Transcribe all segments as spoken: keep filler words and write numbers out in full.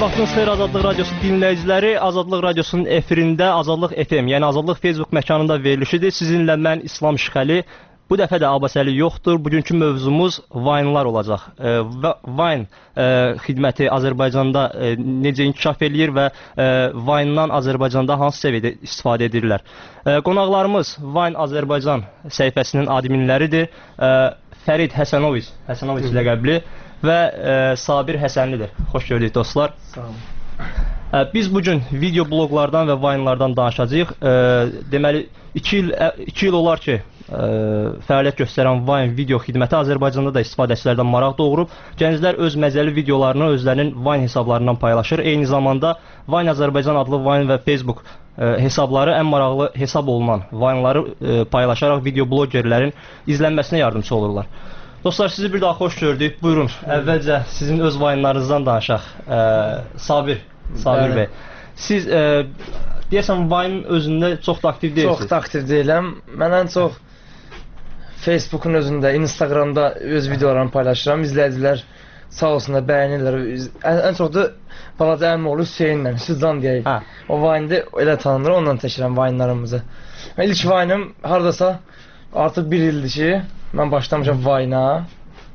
Vaxtınız xeyir Azadlıq Radiosu dinləyiciləri, Azadlıq Radiosunun efirində Azadlıq F M, yəni Azadlıq Facebook məkanında verilişidir. Sizinlə mən İslam Şıxəli. Bu dəfə də Abbasəli yoxdur. Bugünkü mövzumuz Vine-lar olacaq. E, Vine e, xidməti Azərbaycanda e, necə inkişaf eləyir və e, Vine-dan Azərbaycanda hansı səviyyədə istifadə edirlər? E, qonaqlarımız Vine Azərbaycan səhifəsinin adminləridir. E, Fərid Həsənoviç, Həsənoviç ləqəbli və e, Sabir Həsənlidir. Xoş gördük dostlar. Sağ olun. E, biz bugün video bloglardan və Vine-lardan danışacağıq. E, deməli, iki il, iki il olar ki, e, fəaliyyət göstərən Vine video xidməti Azərbaycanda da istifadəçilərdən maraq doğurub. Gənclər öz məzəli videolarını özlərinin Vine hesablarından paylaşır. Eyni zamanda Vine Azərbaycan adlı Vine və Facebook e, hesabları ən maraqlı hesab olunan Vine-ları e, paylaşaraq video blogerlərin izlənməsinə yardımcı olurlar. Dostlar, sizi bir daha xoş gördük. Buyurun, əvvəlcə sizin öz Vine-larınızdan danışaq. E, Sabir, Sabir bəy. Siz e, deyəsən Vine özündə çox da aktiv deyilsiniz. Çox da aktiv deyiləm. Mən ən çox Facebook'un özündə, Instagramda öz videolarımı paylaşıram. İzləyicilər sağ olsunlar, bəyənirlər. Ən, ən çox da balaca əmim oğlu Hüseynlə, Hüsüzcan deyək. Hə. O Vine'də elə tanınır, ondan təşkirəm Vine'larımızı. İlk Vine'ım haradasa artıq bir ildir ki, mən başlamışam Vine'a.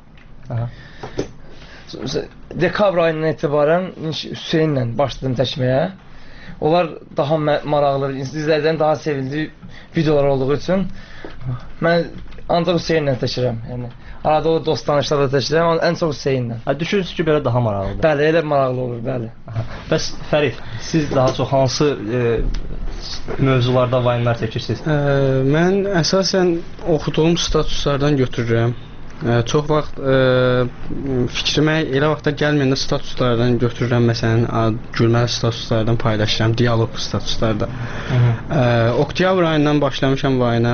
Dekabr ayından etibarən Hüseynlə başladım çəkməyə. Onlar daha maraqlı, izləyicilərin daha sevildiyi videolar olduğu üçün mən ancaq Hüseynlə çəkirəm. Yəni arada o dost tanışlarla çəkirəm, amma ən çox Hüseynlə. Düşünürsünüz ki, belə daha maraqlıdır. Bəli, elə maraqlı olur, bəli. Bəs Fərid, siz daha çox hansı e, mövzularda Vine-lar çəkirsiniz? Ə, mən əsasən oxuduğum statuslardan götürürəm. Ə, çox vaxt ə, fikrimə elə vaxtda gəlməyəndə statuslardan götürürəm. Məsələn, gülməli statuslardan paylaşıram, dialoq statuslarda. Ə, oktyabr ayından başlamışam Vine-a.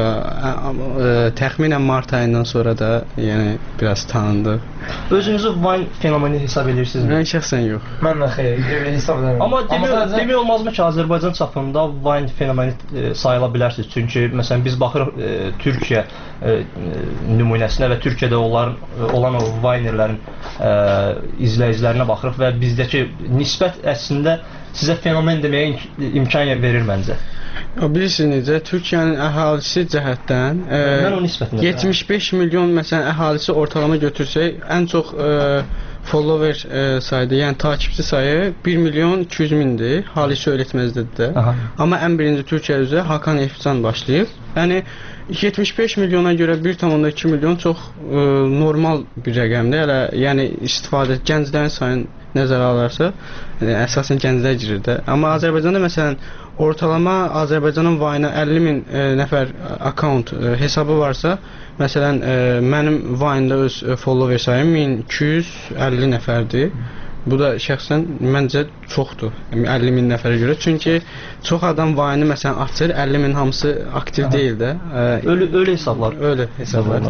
Təxminən mart ayından sonra da yəni biraz tanındı. Özünüzü Vine fenomeni hesab edirsinizmi? Mən şəxsən yox. Mən də xeyr, hesab edirəm. Amma demək, demək olmazmı ki, Azərbaycan çapında Vine fenomeni e, sayıla bilərsiniz. Çünki məsələn biz baxırıq e, Türkiyə e, nümunəsinə və Türkiyədə onların, olan o Vinerlərin e, izləyicilərinə baxırıq və bizdəki nisbət əslində sizə fenomen deməyə imkan verir məncə. Bilirsiniz necə, Türkiyənin əhalisi cəhətdən e, yetmiş beş milyon məsələn əhalisi ortalama götürsək, ən çox e, follower e, saydı, yəni takipçi sayı bir milyon iki yüz mindir. Halis öyrətməzdir də. Amma ən birinci Türkiyə üzrə Hakan Efcan başlayıb. Yəni yetmiş beş milyona görə bir tam iki milyon çox e, normal bir rəqəmdir. Hələ yəni istifadə gənclərin sayını nəzərə alarsa, yəni, əsasən gənclər girir də. Amma Azərbaycanda məsələn ortalama Azərbaycanın Vine-a əlli min e, nəfər account e, hesabı varsa, məsələn e, mənim Vine-da öz e, follower sayım min iki yüz əlli nəfərdir. Bu da şəxsən məncə çoxdur, əlli min nəfərə görə. Çünki çox adam Vine-ı məsələn açır, əlli min hamısı aktiv deyil də. E, ölü, ölü hesablar. Ölü hesablar.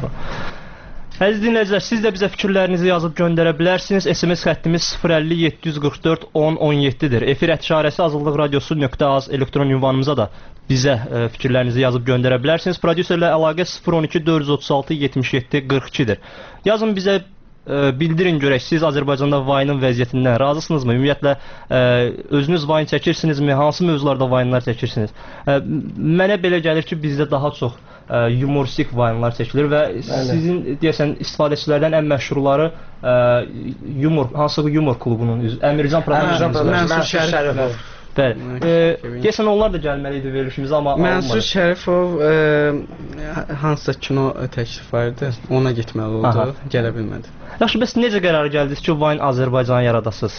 Əziz dinləyicilər, siz də bizə fikirlərinizi yazıb göndərə bilərsiniz. S M S xəttimiz sıfır əlli yeddi yüz qırx dörd on on yeddidir. Efir ətişarəsi azadlıq radiosu nöqtə az elektron ünvanımıza da bizə e, fikirlərinizi yazıb göndərə bilərsiniz. Prodüserlə əlaqə sıfır on iki dörd yüz otuz altı yetmiş yeddi qırx ikidir. Yazın bizə, e, bildirin görək, siz Azərbaycanda Vine-ın vəziyyətindən razısınızmı? Ümumiyyətlə, e, özünüz Vine çəkirsinizmi? Hansı mövzularda Vine-lar çəkirsiniz? E, mənə belə gəlir ki, bizdə daha çox humoristik Vine-lar çəkilir və Bəli. Sizin deyəsən istifadəçilərdən ən məşhurları ə, humor, hansı humor klubunun üzvü Əmircan Proqramı, Mənsur Şərifov. Bəli. E, deyəsən onlar da gəlməli idi verilişimizə, amma Mənsur Şərifov e, hansısa kino təklif vardı, ona getməli oldu, Aha. gələ bilmədi. Yaxşı, bəs necə qərara gəldiniz ki, Vine Azərbaycanı yaradasınız?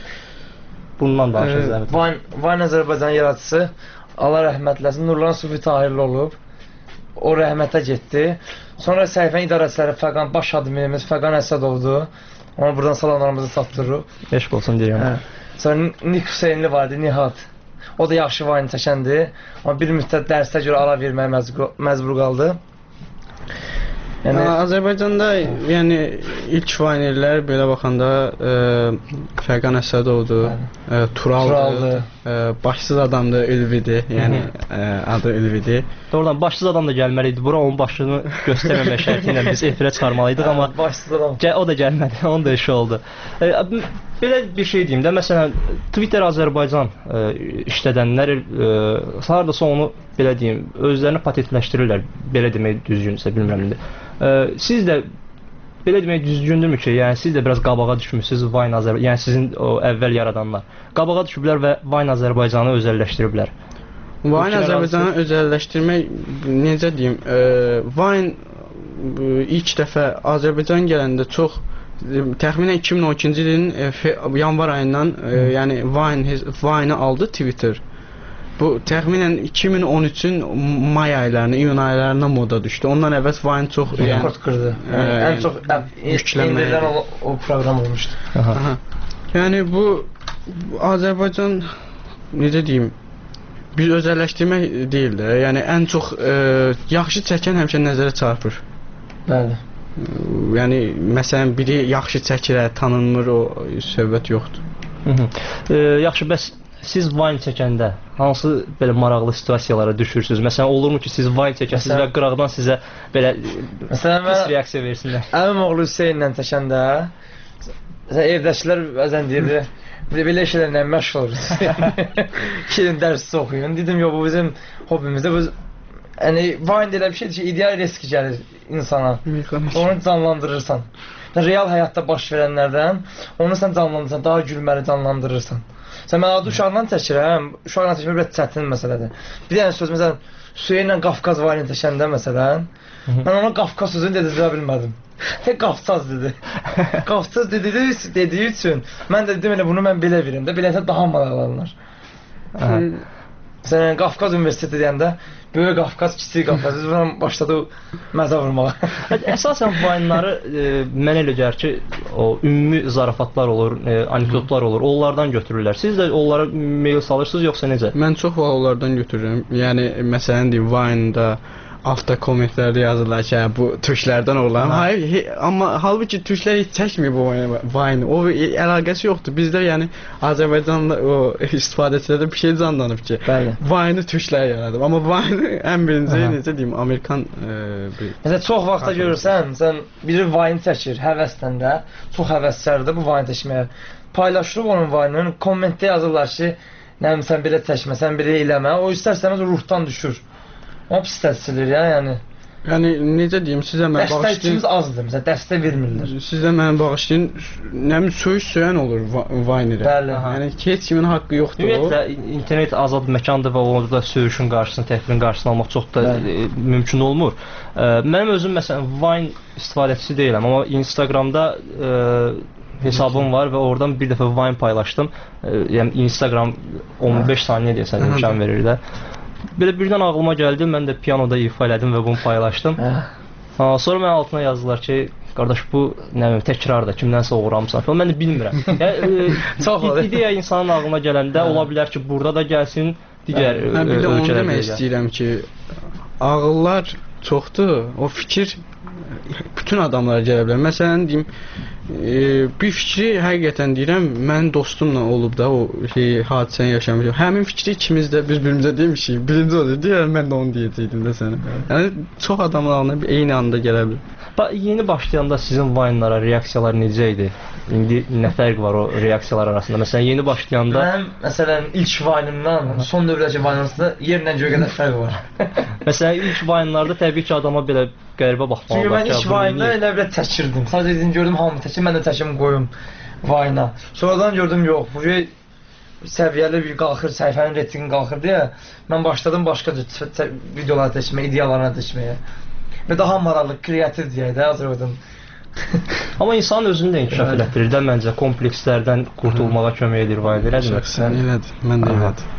Bundan danışırız. E, Vine, Vine Azərbaycanı yaradıcısı Allah rəhmət eləsin, Nurlan Sufi Tahirli olub. O rəhmətə getdi. Sonra səhifənin idarəçiləri Fəqan, baş adminimiz Fəqan Əsədovdur. Ona buradan salamlarımızı çatdırırıq. Eşq olsun deyirəm. Hə. Sonra Nik Hüseynli vardı, Nihat. O da yaxşı Vine çəkəndir. Amma bir müddət dərsdə görə ara verməyə məcbur, məcbur qaldı. Yəni Azərbaycanda yəni ilk Vinerlər belə baxanda e, Fəqan Əsədovdur, e, Turaldır. Turaldır. ə, başsız adamdır, Ülvidir. Yəni ə, adı Ülvidir. Doğrudan başsız adam da gəlməli idi. Bura onun başını göstərməmək şərti ilə biz efirə çıxarmalıydıq, amma başsız adam. O da gəlmədi. Onun da işi oldu. E, belə bir şey deyim də, məsələn, Twitter Azərbaycan e, işlədənlər e, hardasa onu belə deyim, özlərini patentləşdirirlər. Belə demək düzgünsə, bilmirəm indi. E, siz də belə demək düzgündürmü ki, yəni siz də biraz qabağa düşmüsünüz Vine Azərbaycan, yəni sizin o əvvəl yaradanlar. Qabağa düşüblər və Vine Azərbaycanı özəlləşdiriblər. Vine Azərbaycanı özəlləşdirmək, necə deyim, e, Vine e, ilk dəfə Azərbaycan gələndə çox e, təxminən iki min on ikinci ilin e, yanvar ayından e, yəni Vine Vine-ı aldı Twitter. Bu təxminən iki min on üçün may aylarına, iyun aylarına moda düşdü. Ondan əvvəl Vine çox rekord qırdı. Yəni, ən çox indirilən o, o proqram olmuşdu. Aha. Aha. Yəni bu, bu Azərbaycan necə deyim, bir özəlləşdirmək deyil də. Yəni ən çox e, yaxşı çəkən həmişə nəzərə çarpır. Bəli. Yəni məsələn biri yaxşı çəkirə, tanınmır, o söhbət yoxdur. Hı -hı. E, yaxşı, bəs siz Vine çəkəndə hansı belə maraqlı situasiyalara düşürsünüz? Məsələn, olurmu ki, siz Vine çəkəsiniz və qıraqdan sizə belə məsələn, pis reaksiya versinlər? Əmim oğlu Hüseynlə çəkəndə evdəkilər bəzən deyirdi, belə şeylərlə məşğul oluruz. Şeyin dərsi oxuyun. Dedim, yox, bu bizim hobimizdə. Bu, yəni, Vine elə bir şeydir ki, ideal risk gəlir insana. Onu canlandırırsan. Real həyatda baş verənlərdən onu sən canlandırırsan, daha gülməli canlandırırsan. Sən mən adı uşaqla çəkirəm, uşaqla çəkmək biraz çətin məsələdir. Bir dənə söz, məsələn, Hüseynlə Qafqaz Vine çəkəndə, məsələn, mən ona Qafqaz sözünü dedirə bilmədim. Tek Qafqaz dedi. Qafqaz dediyi, dediyi üçün mən də dedim, elə bunu mən belə verim də, beləsə daha maraqlanırlar. Məsələn, Qafqaz Universiteti deyəndə, böyük Qafqaz, kiçik Qafqaz, biz buradan başladı məzə vurmağa. Əsasən Vine-ları e, mən elə gəlir ki, o ümumi zarafatlar olur, e, anekdotlar olur, onlardan götürürlər. Siz də onlara mail salırsınız, yoxsa necə? Mən çox vaxt onlardan götürürüm. Yəni, məsələn deyim, Vine-da altta kommentlərdə yazırlar ki, bu türklərdən olan. Hayır, he, amma halbuki türklər heç çəkmir bu Vine. O əlaqəsi yoxdur. Bizdə yəni Azərbaycanlı o istifadəçilərdə bir şey canlanıb ki, Vine-ı türklər yaradıb. Amma Vine ən birinci necə deyim, Amerikan e, bir. Məsələn, çox vaxtda görürsən, sən biri Vine çəkir həvəsdən də, çox həvəskardır bu Vine çəkməyə. Paylaşırıq onun Vine-ını, kommentdə yazırlar ki, nə bileyim, sən belə çəkmə, sən belə eləmə. O istərsəniz ruhdan düşür. O pis təsirlir ya, yəni. Yəni necə deyim, sizə mən bağışlayın. Dəstəkçimiz azdır, məsələn, dəstək vermirlər. Sizə mən bağışlayın, nə bilim söyüş söyən olur Vine-də. Bəli. Yəni heç kimin haqqı yoxdur. Ümumiyyətlə internet azad məkandır və orada söyüşün qarşısını, təhqirin qarşısını almaq çox da e, mümkün olmur. E, mənim özüm məsələn Vine istifadəçisi deyiləm, amma Instagramda e, hesabım var və oradan bir dəfə Vine paylaşdım. E, yəni Instagram on beş saniyə deyəsən imkan verir də. Belə birdən ağlıma gəldi, mən də pianoda ifa elədim və bunu paylaşdım. Ha, sonra mən altına yazdılar ki, qardaş bu nə bilim təkrardır, kimdənsə oğurlamısan falan. Mən də bilmirəm. Yəni ideya insanın ağlına gələndə ola bilər ki, burada da gəlsin, digər ölkələrdə. Mən bir də onu demək istəyirəm ki, ağıllar çoxdur, o fikir bütün adamlara gələ bilər. Məsələn deyim, e, bir fikri həqiqətən deyirəm, mənim dostumla olub da o şey, hadisəni yaşamışam. Həmin fikri ikimiz də bir-birimizə demişik. Birinci olur, deyirəm, mən də onu deyəcəkdim də sənə. Yəni çox adamlarla eyni anda gələ bilər. Bax, yeni başlayanda sizin Vine-lara reaksiyalar necə idi? İndi nə fərq var o reaksiyalar arasında? Məsələn, yeni başlayanda mənim məsələn ilk Vine-imdan son dövrədəki Vine arasında yerlə göyə qədər fərq var. Məsələn, ilk Vine-larda təbii ki, adama belə qəribə baxmalı. Çünki mən ilk Vine-da elə belə təkirdim. Sadəcə dedim, gördüm hamı təkir, mən də təkim qoyum Vine-a. Sonradan gördüm, yox, bu səviyyəli bir qalxır, səhifənin reytingi qalxır deyə mən başladım başqa videolar təşməyə, ideyalarına təşməyə. Və daha maraqlı, kreativ deyək də Azərbaycan. Amma insanın özünü də inkişaf elətdirir də məncə, komplekslərdən qurtulmağa kömək edir Vine, elədir mi? Sən elədir, mən də elədir.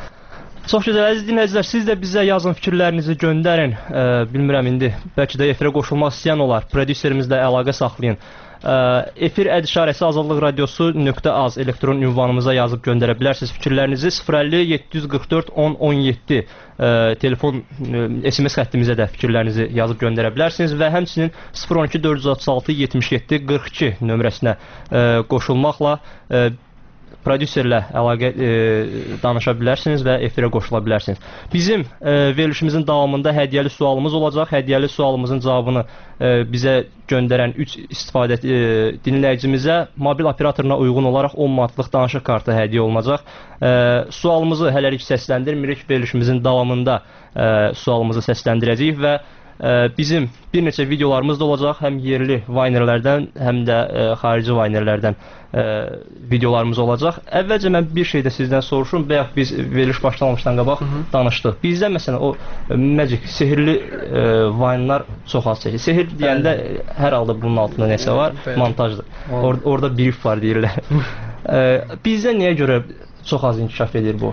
Çox gözəl, əziz dinləyicilər, siz də bizə yazın, fikirlərinizi göndərin. E, bilmirəm indi, bəlkə də efirə qoşulmaq istəyən olar, prodüserimizlə əlaqə saxlayın. E, efir əd işarəsi azadlıq radiosu nöqtə az elektron ünvanımıza yazıb göndərə bilərsiniz fikirlərinizi. sıfır əlli yeddi yüz qırx dörd on on yeddi e, telefon e, S M S xəttimizə də fikirlərinizi yazıb göndərə bilərsiniz və həmçinin sıfır on iki dörd yüz otuz altı yetmiş yeddi qırx iki nömrəsinə e, qoşulmaqla e, prodüserlə əlaqə e, danışa bilərsiniz və efirə qoşula bilərsiniz. Bizim e, verilişimizin davamında hədiyyəli sualımız olacaq. Hədiyyəli sualımızın cavabını e, bizə göndərən üç istifadə e, dinləyicimizə mobil operatoruna uyğun olaraq on manatlıq danışıq kartı hədiyyə olunacaq. E, sualımızı hələlik səsləndirmirik. Verilişimizin davamında e, sualımızı səsləndirəcəyik və bizim bir neçə videolarımız da olacaq, həm yerli Vaynerlərdən, həm də ə, xarici Vaynerlərdən ə, videolarımız olacaq. Əvvəlcə mən bir şey də sizdən soruşum, bayaq biz veriliş başlamamışdan qabaq Hı -hı. danışdıq. Bizdə məsələn o Magic, sehirli ə, Vaynelar çox az çəkir. Sehir deyəndə Bəli. hər halda bunun altında nəsə var, Bəli. montajdır. Or orada brief var deyirlər. ə, bizdə niyə görə çox az inkişaf edir bu?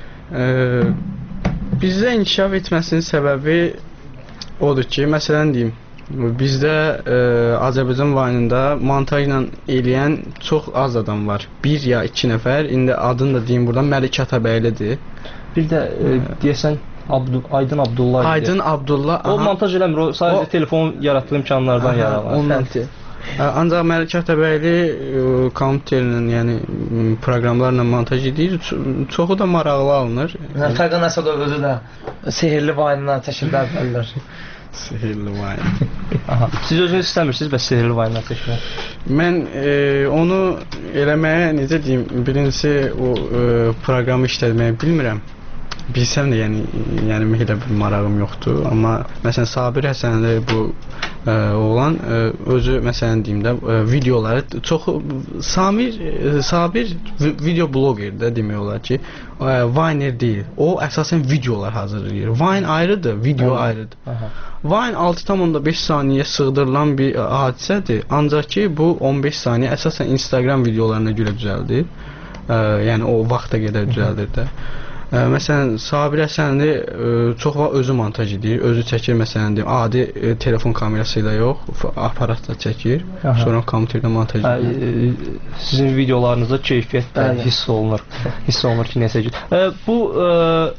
Ə, bizdə inkişaf etməsinin səbəbi odur ki, məsələn deyim, bizdə e, Azərbaycan Vayne'ında montajla eləyən çox az adam var. Bir ya iki nəfər, indi adını da deyim buradan, Məlik Atabəylidir. Bir də e, deyəsən Abdu Aydın Abdullah. Aydın Abdullah. O montaj eləmir, o sadəcə o, telefon yaratdığı imkanlardan yararlanır. Ondan. Ancaq Məlik Atabəyli kompüterlə, yəni proqramlarla montaj edir. Çoxu da maraqlı alınır. Fərqan Əsədov özü də sehirli Vayne'dan çəkildi əvvəllər. Sehirli Vayne. Aha. Siz özünüz istəmirsiniz bəs sehirli Vayne'dan çəkmək? Mən e, onu eləməyə necə deyim, birincisi o e, proqramı işlətməyi bilmirəm. Bilsəm də yəni yəni elə bir marağım yoxdur, amma məsələn Sabir Həsənli bu ə, oğlan ə, özü məsələn deyim də ə, videoları çox Samir ə, Sabir video bloqerdir demək olar ki, ə, Vayner deyil. O əsasən videolar hazırlayır. Vayne ayrıdır, video Aha. ayrıdır. Aha. Vayne altı tam beş saniyə sığdırılan bir hadisədir. Ancaq ki bu on beş saniyə əsasən Instagram videolarına görə düzəldir. Ə, yəni o vaxta qədər düzəldir də. Ə, məsələn, Sabir Həsənli ə, çox vaxt özü montaj edir, özü çəkir, məsələn, deyim, adi ə, telefon kamerası ilə yox, aparatla çəkir, Aha. sonra kompüterdə montaj edir. Ə, sizin videolarınızda keyfiyyət də hiss olunur, hiss olunur ki, nəsə ki. Ə, bu ə,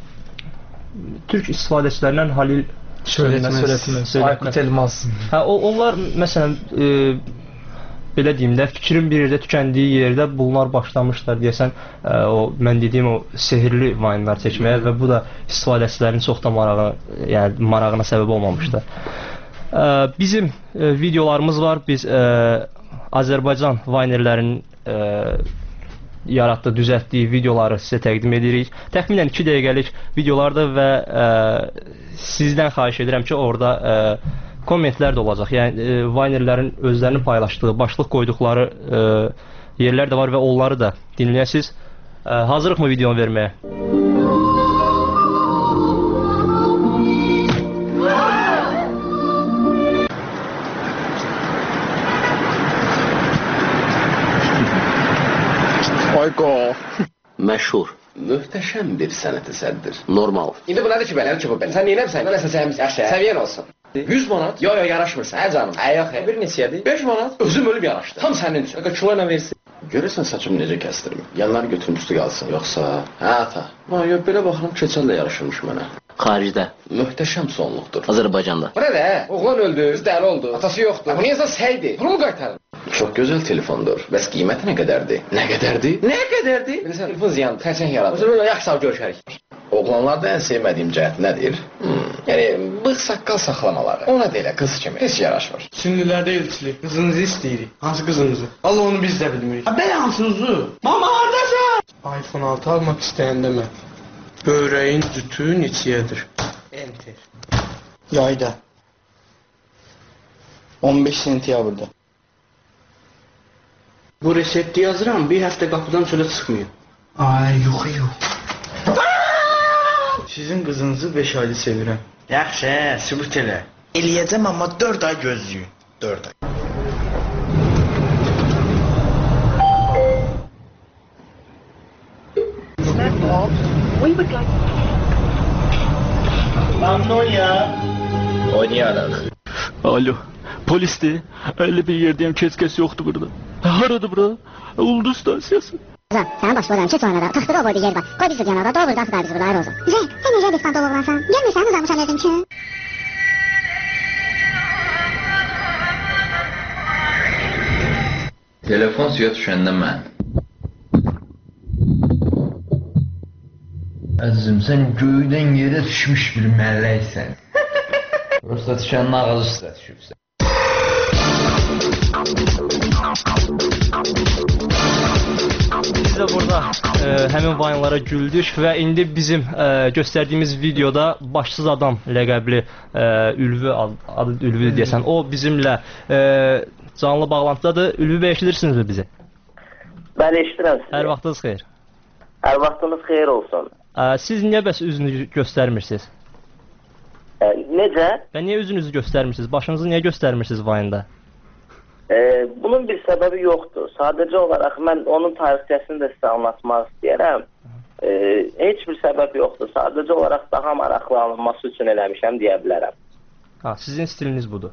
türk istifadəçilərindən Halil Söyletməz, Aykut Elmas. Hə, o, onlar, məsələn, ə, belə deyim də, fikrin bir yerdə tükəndiyi yerdə bunlar başlamışlar deyəsən, ə, o mən dediyim o sehirli Vayne'lar çəkməyə və bu da istifadəçilərin çox da marağı, yəni marağına səbəb olmamışdı. Ə, bizim ə, videolarımız var. Biz ə, Azərbaycan Vaynerlərinin ə, yaratdığı, düzəltdiyi videoları sizə təqdim edirik. Təxminən iki dəqiqəlik videolardır və ə, sizdən xahiş edirəm ki, orada ə, kommentlər də olacaq. Yəni e, Vaynerlərin özlərinin paylaşdığı, başlıq qoyduqları e, yerlər də var və onları da dinləyəsiniz. E, hazırlıqmı videonu verməyə? Ayqa. Məşhur. Möhtəşəm bir sənət əsərdir. Normal. İndi bu nədir ki, belə ki bu belə? Sən neynəmsən? Nəsə səviyyən olsun. yüz manat? Yo yo yaraşmırsa, hə canım. Hə yox, bir neçədir? beş manat. Özüm ölüb yaraşdı. Tam sənin üçün. Qaqa kilo ilə versin. Görürsən saçımı necə kəstirmə? Yanları götürmüşdü qalsın. Yoxsa, hə ata. Ha, yo belə baxıram keçəllə yaraşırmış mənə. Xaricdə. Möhtəşəm sonluqdur. Azərbaycanda. Bu nədir? Oğlan öldü, qız dəli oldu. Atası yoxdur. Bu niyə səydi? Pulunu qaytarın. Çox gözəl telefondur. Bəs qiyməti nə qədərdir? Nə qədərdir? Nə qədərdir? Bilirsən, telefon ziyandır, tərçəng yaradır. O zaman yaxşı sağ görüşərik. Oğlanlarda ən sevmədiyim cəhət nədir? Hmm. Yəni, bığ saqqal saxlamaları. Ona da elə qız kimi heç yaraşmır. Sünnülərdə elçilik. Qızınızı istəyirik. Hansı qızınızı? Allah onu biz də bilmirik. Ha, bəli hansınızı? Mama, haradasan? iPhone altı almaq istəyəndə mən. Böreğin cütü neçəyədir? Enter. Yayda. on beş sentyabrda. Bu resepti yazıram, bir həftə qapıdan çölə çıxmıyor. Ay, yox, yox. Sizin qızınızı beş aylı sevirəm. Yaxşı, sübut elə. Eləyəcəm, amma dörd ay gözləyin. dörd ay. Mamnoya. Oynayarıq. Alo, polisdir. elli bir yerdəyəm, keç-keç yoxdur burada. Haradır bura? Ulduz stansiyası. Zan, sənin başlayacağım ki, sonra da taxtıda o boyda yer var. Qoy biz də yanada, doğru buradan tutar bizi burada, ayrı olsun. Zey, sən necə diskanta oğlansan? Gelmirsən, uzanmışam verdim ki. Telefon suya düşəndə mən Əzizim, sən göydən yerə düşmüş bir məlləksən. Yoxsa düşən nağıl üstə düşübsən. Biz də burada e, həmin vayınlara güldük və indi bizim e, göstərdiyimiz videoda başsız adam ləqəbli e, Ülvi adı Ülvi deyəsən, o bizimlə e, canlı bağlantıdadır. Ülvi bəy, eşidirsinizmi bizi? Bəli, eşidirəm sizi. Hər vaxtınız xeyir. Hər vaxtınız xeyir olsun. E, siz niyə bəs üzünüzü göstərmirsiniz? E, necə? Və niyə üzünüzü göstərmirsiniz? Başınızı niyə göstərmirsiniz vayında? Ee, bunun bir səbəbi yoxdur. Sadəcə olaraq mən onun tarixçəsini də sizə anlatmaq istəyərəm. Ee, heç bir səbəb yoxdur. Sadəcə olaraq daha maraqlı alınması üçün eləmişəm deyə bilərəm. Ha, sizin stiliniz budur.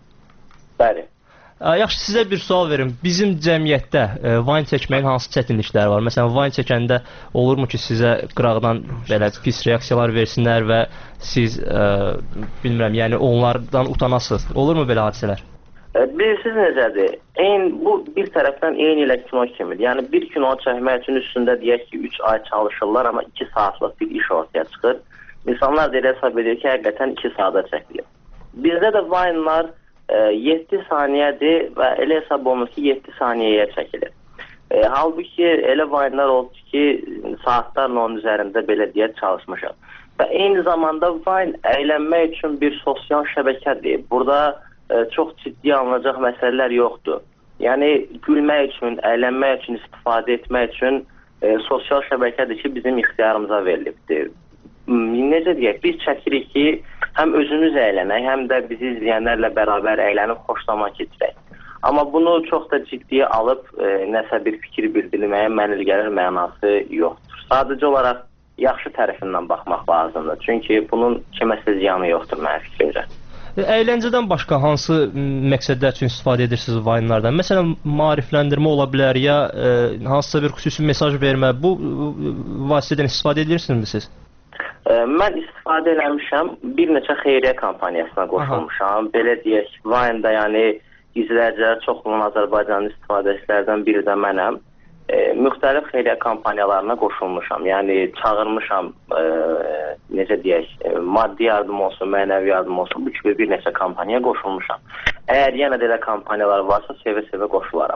Bəli. Ə, yaxşı, sizə bir sual verim. Bizim cəmiyyətdə e, Vine çəkməyin hansı çətinlikləri var? Məsələn, Vine çəkəndə olurmu ki, sizə qıraqdan belə pis reaksiyalar versinlər və siz, e, bilmirəm, yəni onlardan utanasınız? Olurmu belə hadisələr? Bilirsiniz necədir? Eyni, bu bir tərəfdən eyni ilə kino kimidir. Yəni bir kino çəkmək üçün üstündə deyək ki, üç ay çalışırlar, amma iki saatlıq bir iş ortaya çıxır. İnsanlar da elə hesab edir ki, həqiqətən iki saata çəkilir. Bizdə də Vine'lar e, yeddi saniyədir və elə hesab olunur ki, yeddi saniyəyə çəkilir. E, halbuki elə Vine'lar oldu ki, saatlarla onun üzərində belə deyək çalışmışam. Və eyni zamanda Vine əylənmək üçün bir sosial şəbəkədir. Burada çox ciddi alınacaq məsələlər yoxdur. Yəni, gülmək üçün, əylənmək üçün, istifadə etmək üçün e, sosial şəbəkədir ki, bizim ixtiyarımıza verilibdir. Necə deyək, biz çəkirik ki, həm özümüz əylənək, həm də bizi izləyənlərlə bərabər əylənib xoşlamaq keçirək. Amma bunu çox da ciddiyə alıb e, nəsə bir fikir bildirməyə mənil gəlir mənası yoxdur. Sadəcə olaraq yaxşı tərəfindən baxmaq lazımdır. Çünki bunun kiməsə ziyanı yoxdur mənim fikrimcə. Əyləncədən başqa hansı məqsədlər üçün istifadə edirsiniz Vine'lardan? Məsələn, maarifləndirmə ola bilər ya e, hansısa bir xüsusi mesaj vermə. Bu vasitədən istifadə edirsinizmi siz? E, mən istifadə eləmişəm. Bir neçə xeyriyyə kampaniyasına qoşulmuşam. Aha. Belə deyək, Vine'da yəni izləyicilər çox olan Azərbaycanın istifadəçilərdən biri də mənəm. E, müxtəlif xeyriyyə kampaniyalarına qoşulmuşam. Yəni çağırmışam, e, necə deyək, e, maddi yardım olsun, mənəvi yardım olsun, bu kimi bir neçə kampaniya qoşulmuşam. Əgər yenə də elə kampaniyalar varsa, sevə-sevə qoşularam.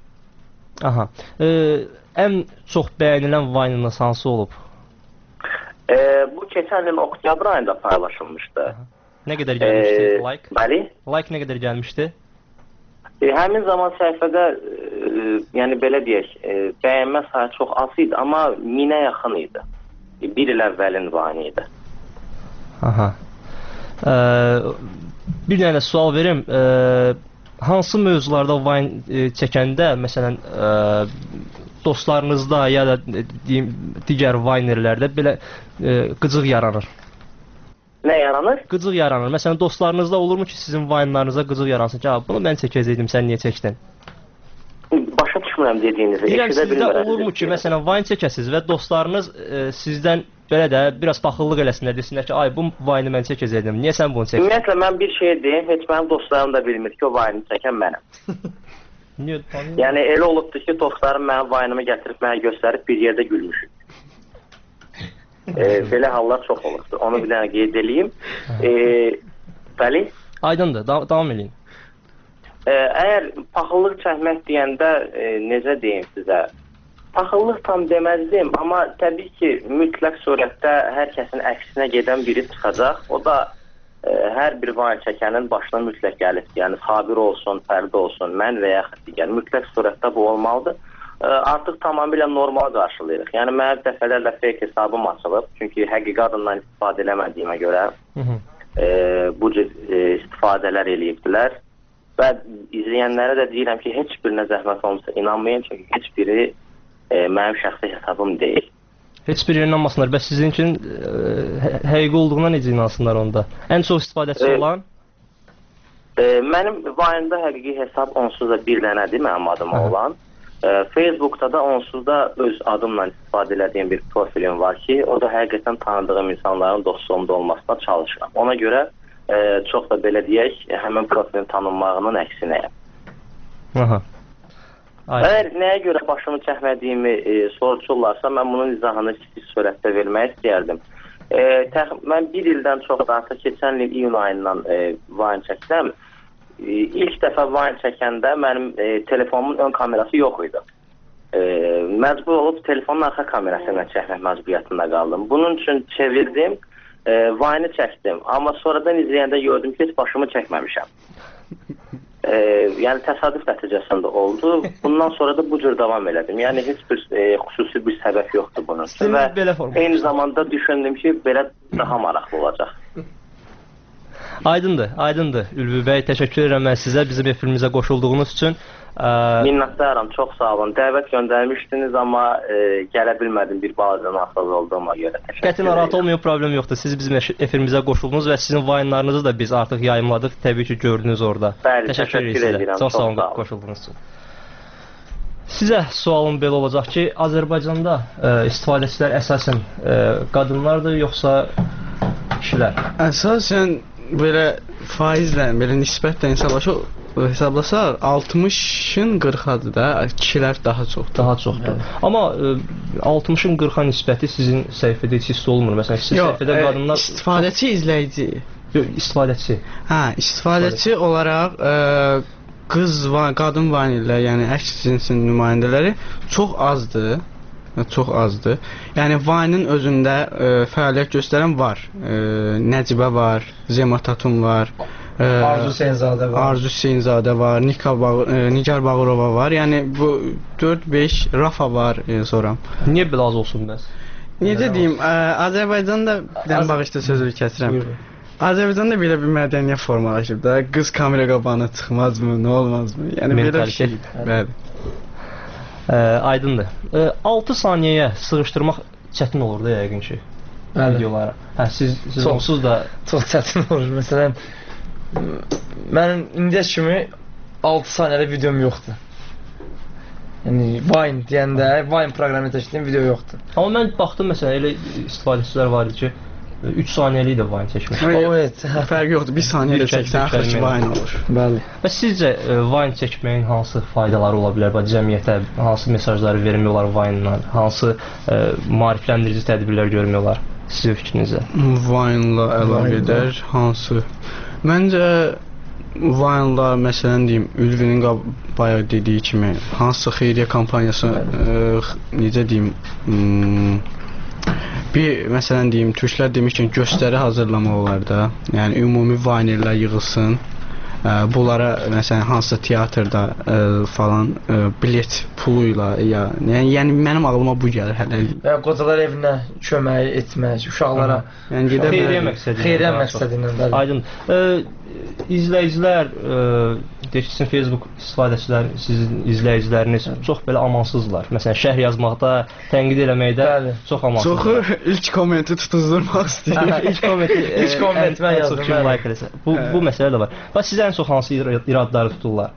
Aha. E, ən çox bəyənilən Vine'ınız hansı olub? E, bu keçən il oktyabr ayında paylaşılmışdı. Aha. Nə qədər gəlmişdi? E, like? Bəli. Like nə qədər gəlmişdi? E, həmin zaman səhifədə e, yəni belə deyək, e, bəyənmə sayı çox az idi, amma minə yaxın idi. E, bir il əvvəlin Vine idi. Aha. E, bir dənə sual verim. E, hansı mövzularda Vine e, çəkəndə, məsələn, e, dostlarınızda ya da e, deyim, digər Vinerlərdə belə e, qıcıq yaranır? Nə yaranır? Qıcıq yaranır. Məsələn, dostlarınızda olurmu ki, sizin Vine'larınıza qıcıq yaransın ki, bunu mən çəkəcəkdim, sən niyə çəkdin? Başa düşmürəm dediyinizi. Deyirəm, sizdə olurmu ki, məsələn, Vine çəkəsiniz və dostlarınız e, sizdən belə də biraz paxıllıq eləsinlər, desinlər ki, ay, bu Vine'ı mən çəkəcəkdim, niyə sən bunu çəkdin? Ümumiyyətlə, mən bir şey deyim, heç mənim dostlarım da bilmir ki, o Vine'ı çəkən mənəm. Niyə? Yəni, elə olubdur ki, dostlarım mənim Vine'ımı gətirib mənə göstərib bir yerdə gülmüşük. E, belə hallar çox olubdur. Onu bir dənə qeyd edeyim. E, bəli? Aydındır, da davam edin. E, əgər paxıllıq çəkmək deyəndə e, necə deyim sizə? Paxıllıq tam deməzdim, amma təbii ki, mütləq surətdə hər kəsin əksinə gedən biri çıxacaq. O da e, hər bir Vine çəkənin başına mütləq gəlib. Yəni Sabir olsun, Fərdi olsun, mən və yaxud digər. Mütləq surətdə bu olmalıdır. Artıq tamamilə normal qarşılayırıq. Yəni, mənim dəfələrlə fake hesabım açılıb. Çünki həqiqi adından istifadə eləmədiyimə görə Hı -hı. E, bu cür e, istifadələr eləyibdilər. Və izləyənlərə də deyirəm ki, heç birinə zəhmət olmasa inanmayın. Çünki heç biri e, mənim şəxsi hesabım deyil. Heç biri inanmasınlar. Bəs sizin üçün e, həqiqi olduğuna necə inansınlar onda? Ən çox istifadəçi e, olan? E, mənim Vine'da həqiqi hesab onsuz da bir dənədir, mənim adım Hı -hı. olan. Facebook'da da onsuz da öz adımla istifadə edədiyim bir profilim var ki, o da həqiqətən tanıdığım insanların dostluğumda olmasına çalışıram. Ona görə e, çox da belə deyək, həmin profilin tanınmağının əksinəyəm. Aha. Əgər nəyə görə başımı çəkmədiyimi e, soruşurlarsa, mən bunun izahını kiçik sürətdə vermək istəyərdim. E, təx mən bir ildən çox da, keçən il iyun ayından e, Vine çəkdim. E, ilk dəfə Vine çəkəndə mənim e, telefonumun ön kamerası yox idi. E, məcbur olub telefonun arxa kamerasıyla çəkmək məcburiyyətində qaldım. Bunun üçün çevirdim, e, Vine'ı çəkdim. Amma sonradan izləyəndə gördüm ki, heç başımı çəkməmişəm. E, yəni təsadüf nəticəsində oldu. Bundan sonra da bu cür davam elədim. Yəni heç bir e, xüsusi bir səbəb yoxdur bunun üçün. Və eyni zamanda düşündüm ki, belə daha maraqlı olacaq. Aydındır, aydındır. Ülvi bəy, təşəkkür edirəm mən sizə bizim efirimizə qoşulduğunuz üçün. Ə... Minnətdaram, çox sağ olun. Dəvət göndərmişdiniz, amma e, gələ bilmədim bir balaca nasıl olduğuma görə. Qəti narahat olmayın, problem yoxdur. Siz bizim efirimizə qoşuldunuz və sizin Vine'larınızı da biz artıq yayımladıq. Təbii ki, gördünüz orada. Bəli, təşəkkür, təşəkkür edirəm. Çox sağ olun, qoşulduğunuz üçün. Sizə sualım belə olacaq ki, Azərbaycanda ə, istifadəçilər əsasən ə, qadınlardır, yoxsa kişilər? Əsasən belə faizlə, belə nisbətlə hesablaşır. Hesablasaq altmışın qırxadır da, kişilər daha çoxdur. Daha çoxdur. Evet. Amma e, altmışın qırxa nisbəti sizin səhifədə heç hiss olmur. Məsələn, sizin Yox, səhifədə qadınlar... İstifadəçi, izləyici. Yox, istifadəçi. Hə, istifadəçi olaraq e, qız, qadın vanillər, yəni əks cinsin nümayəndələri çox azdır. Çox azdır. Yəni Vine'ın özündə e, fəaliyyət göstərən var. E, Nəcibə var, Zema Tatun var. Arzu Hüseynzadə var. Arzu Hüseynzadə var, Nika Bağ e, Nigar Bağırova var. Yəni bu dörd beş Rafa var e, sonra. Niyə belə az olsun bəs? Necə deyim, ə, Azərbaycanda dən bağışda sözü kəsirəm. Azərbaycanda belə bir mədəniyyət formalaşıb da, qız kamera qabağına çıxmazmı, nə olmazmı? Yəni belə bir şey. Bəli. Ə, aydındır. Ə, altı saniyəyə sığışdırmaq çətin olur da yəqin ki. Bəli. Videolara. Hə, siz siz çox, onsuz da çox çətin olur. Məsələn, mənim indiyə kimi altı saniyəlik videom yoxdur. Yəni Vine deyəndə, Vine proqramını təşkil video yoxdur. Amma mən baxdım məsələn elə istifadəçilər var idi ki, üç saniyəlik də Vine çəkmiş. Evet, fərqi yoxdur. bir saniyə çəksən axırki Vine olur. Bəli. Və sizcə Vine çəkməyin hansı faydaları ola bilər? Bax cəmiyyətə hansı mesajları vermək olar Vine-la? Hansı ə, maarifləndirici tədbirlər görmək olar? Sizin fikrinizə? Vine-la əlaqə edər hansı? Məncə Vine-la məsələn deyim, Ülvinin bayaq dediyi kimi hansısa xeyriyyə kampaniyası ə, necə deyim, ım, bir məsələn deyim, türklər demişkən göstəri hazırlamaq olar da. Yəni ümumi Vine-lər yığılsın. Ə, bunlara məsələn hansısa teatrda ə, falan ə, bilet pulu ilə ya yəni, yəni mənim ağlıma bu gəlir hələ. Və qocalar evinə kömək etmək, uşaqlara. Yəni gedə xeyriyyə məqsədi. Xeyriyyə məqsədi ilə, bəli. Aydın. Ə, izləyicilər, deyirsin Facebook istifadəçilər, sizin izləyiciləriniz çox belə amansızlar. Məsələn, şərh yazmaqda, tənqid eləməkdə bəli, çox amansızlar. Çoxu ilk kommenti tutuzdurmaq istəyir. ilk kommenti, ilk kommenti mən yazdım. Çox kim like eləsə. Bu bu məsələ də var. Bax sizə ən çox hansı iradları tuturlar?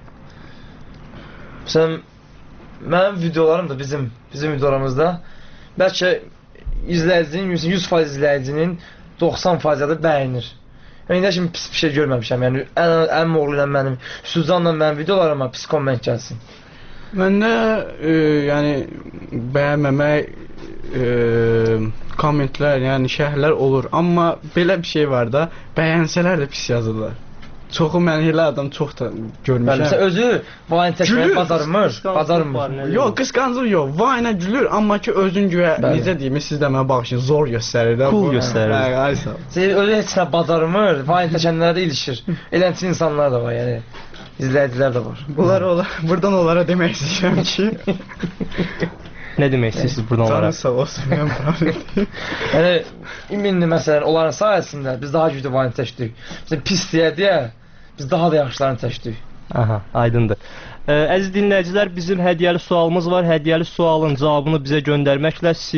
Məsələn, mənim videolarım da bizim bizim videolarımızda bəlkə izləyicinin yüz faiz izləyicinin doxsan faizi də bəyənir. Yəni indi kimi pis bir şey görməmişəm. Yəni ən ən oğlu ilə mənim, Suzanla mənim videolarıma pis komment gəlsin. Məndə e, yəni bəyənməmək e, kommentlər, yəni şərhlər olur, amma belə bir şey var da, bəyənsələr də pis yazırlar. Çoxu mən elə adam çox da görmüşəm. Məsələn özü Vine çəkməyi bacarmır, bacarmır. Yox, qısqanclıq yox. Vine-a gülür, amma ki özün güya necə deyim, siz də mənə baxın, zor göstərir də. Cool göstərir. Hə, aysa. Özü heç nə bacarmır, Vine çəkənlərə də ilişir. Elənçi insanlar da var, yəni izləyicilər də var. Bunlar olar, burdan onlara demək istəyirəm ki, nə demək istəyirsiniz burdan onlara? Sağ olsun, mən problem. Yəni indi məsələn onların sayəsində biz daha güclü Vine çəkdik. Məsələn pis deyə deyə biz daha da yaxşılarını çəkdik. Aha, aydındır. Ə, əziz dinləyicilər, bizim hədiyyəli sualımız var. Hədiyyəli sualın cavabını bizə göndərməklə siz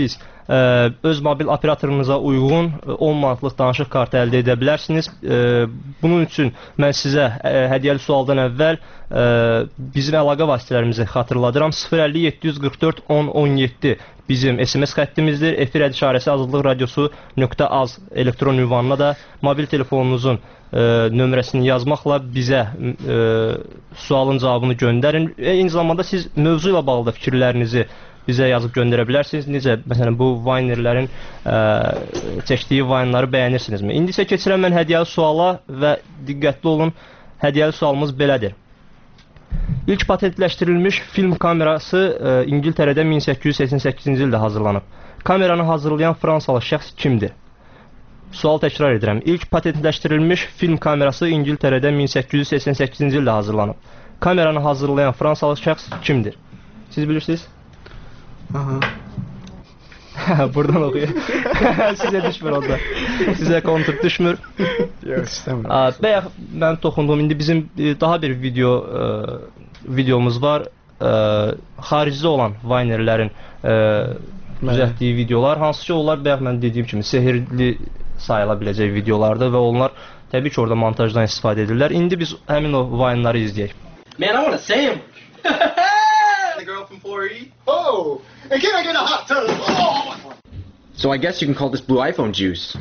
ə, öz mobil operatorunuza uyğun on manatlıq danışıq kartı əldə edə bilərsiniz. Ə, bunun üçün mən sizə ə, hədiyyəli sualdan əvvəl ə, bizim əlaqə vasitələrimizi xatırladıram. sıfır əlli yeddi yüz qırx dörd on on yeddi bizim S M S xəttimizdir. Efir əd işarəsi azadlıq radiosu nöqtə az elektron ünvanına da mobil telefonunuzun ə, nömrəsini yazmaqla bizə ə, sualın cavabını göndərin. Eyni zamanda siz mövzu ilə bağlı da fikirlərinizi bizə yazıb göndərə bilərsiniz. Necə, məsələn, bu Vaynerlərin ə, çəkdiyi Vayneları bəyənirsinizmi? İndi isə keçirəm mən hədiyyəli suala və diqqətli olun, hədiyyəli sualımız belədir. İlk patentləşdirilmiş film kamerası ə, İngiltərədə min səkkiz yüz səksən səkkizinci ildə hazırlanıb. Kameranı hazırlayan Fransalı şəxs kimdir? Sual təkrar edirəm. İlk patentləşdirilmiş film kamerası İngiltərədə min səkkiz yüz səksən səkkizinci ildə hazırlanıb. Kameranı hazırlayan Fransalı şəxs kimdir? Siz bilirsiniz? Aha. Buradan oxuyur. Sizə düşmür onda. Sizə kontur düşmür. Yox, istəmirəm. Bəyək mən toxundum. İndi bizim daha bir video ə, videomuz var. Ə, xaricdə olan Vaynerlərin düzəltdiyi videolar. Hansı ki, onlar bəyək mən dediyim kimi sehirli sayıla biləcək videolardır və onlar təbii ki, orada montajdan istifadə edirlər. İndi biz həmin o Vayneları izləyək. Man, I want a sandwich. The girl from four E. Oh, and can I get a hot tub? Oh. So I guess you can call this blue iPhone juice.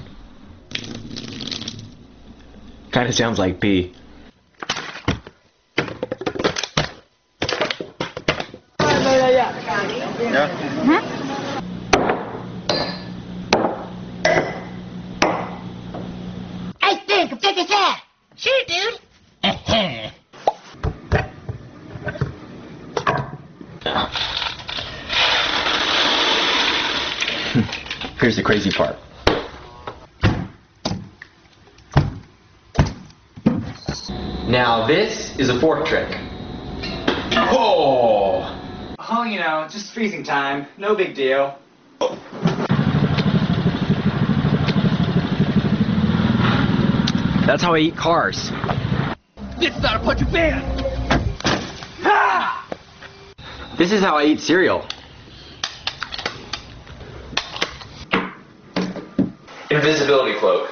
Kinda sounds like pee. Yeah. Huh? I think I'm taking that. Sure, dude. Here's the crazy part. Now this is a fork trick. Oh! Oh, you know, just freezing time. No big deal. That's how I eat cars. This is not a punch fan. This is how I eat cereal. Invisibility cloak.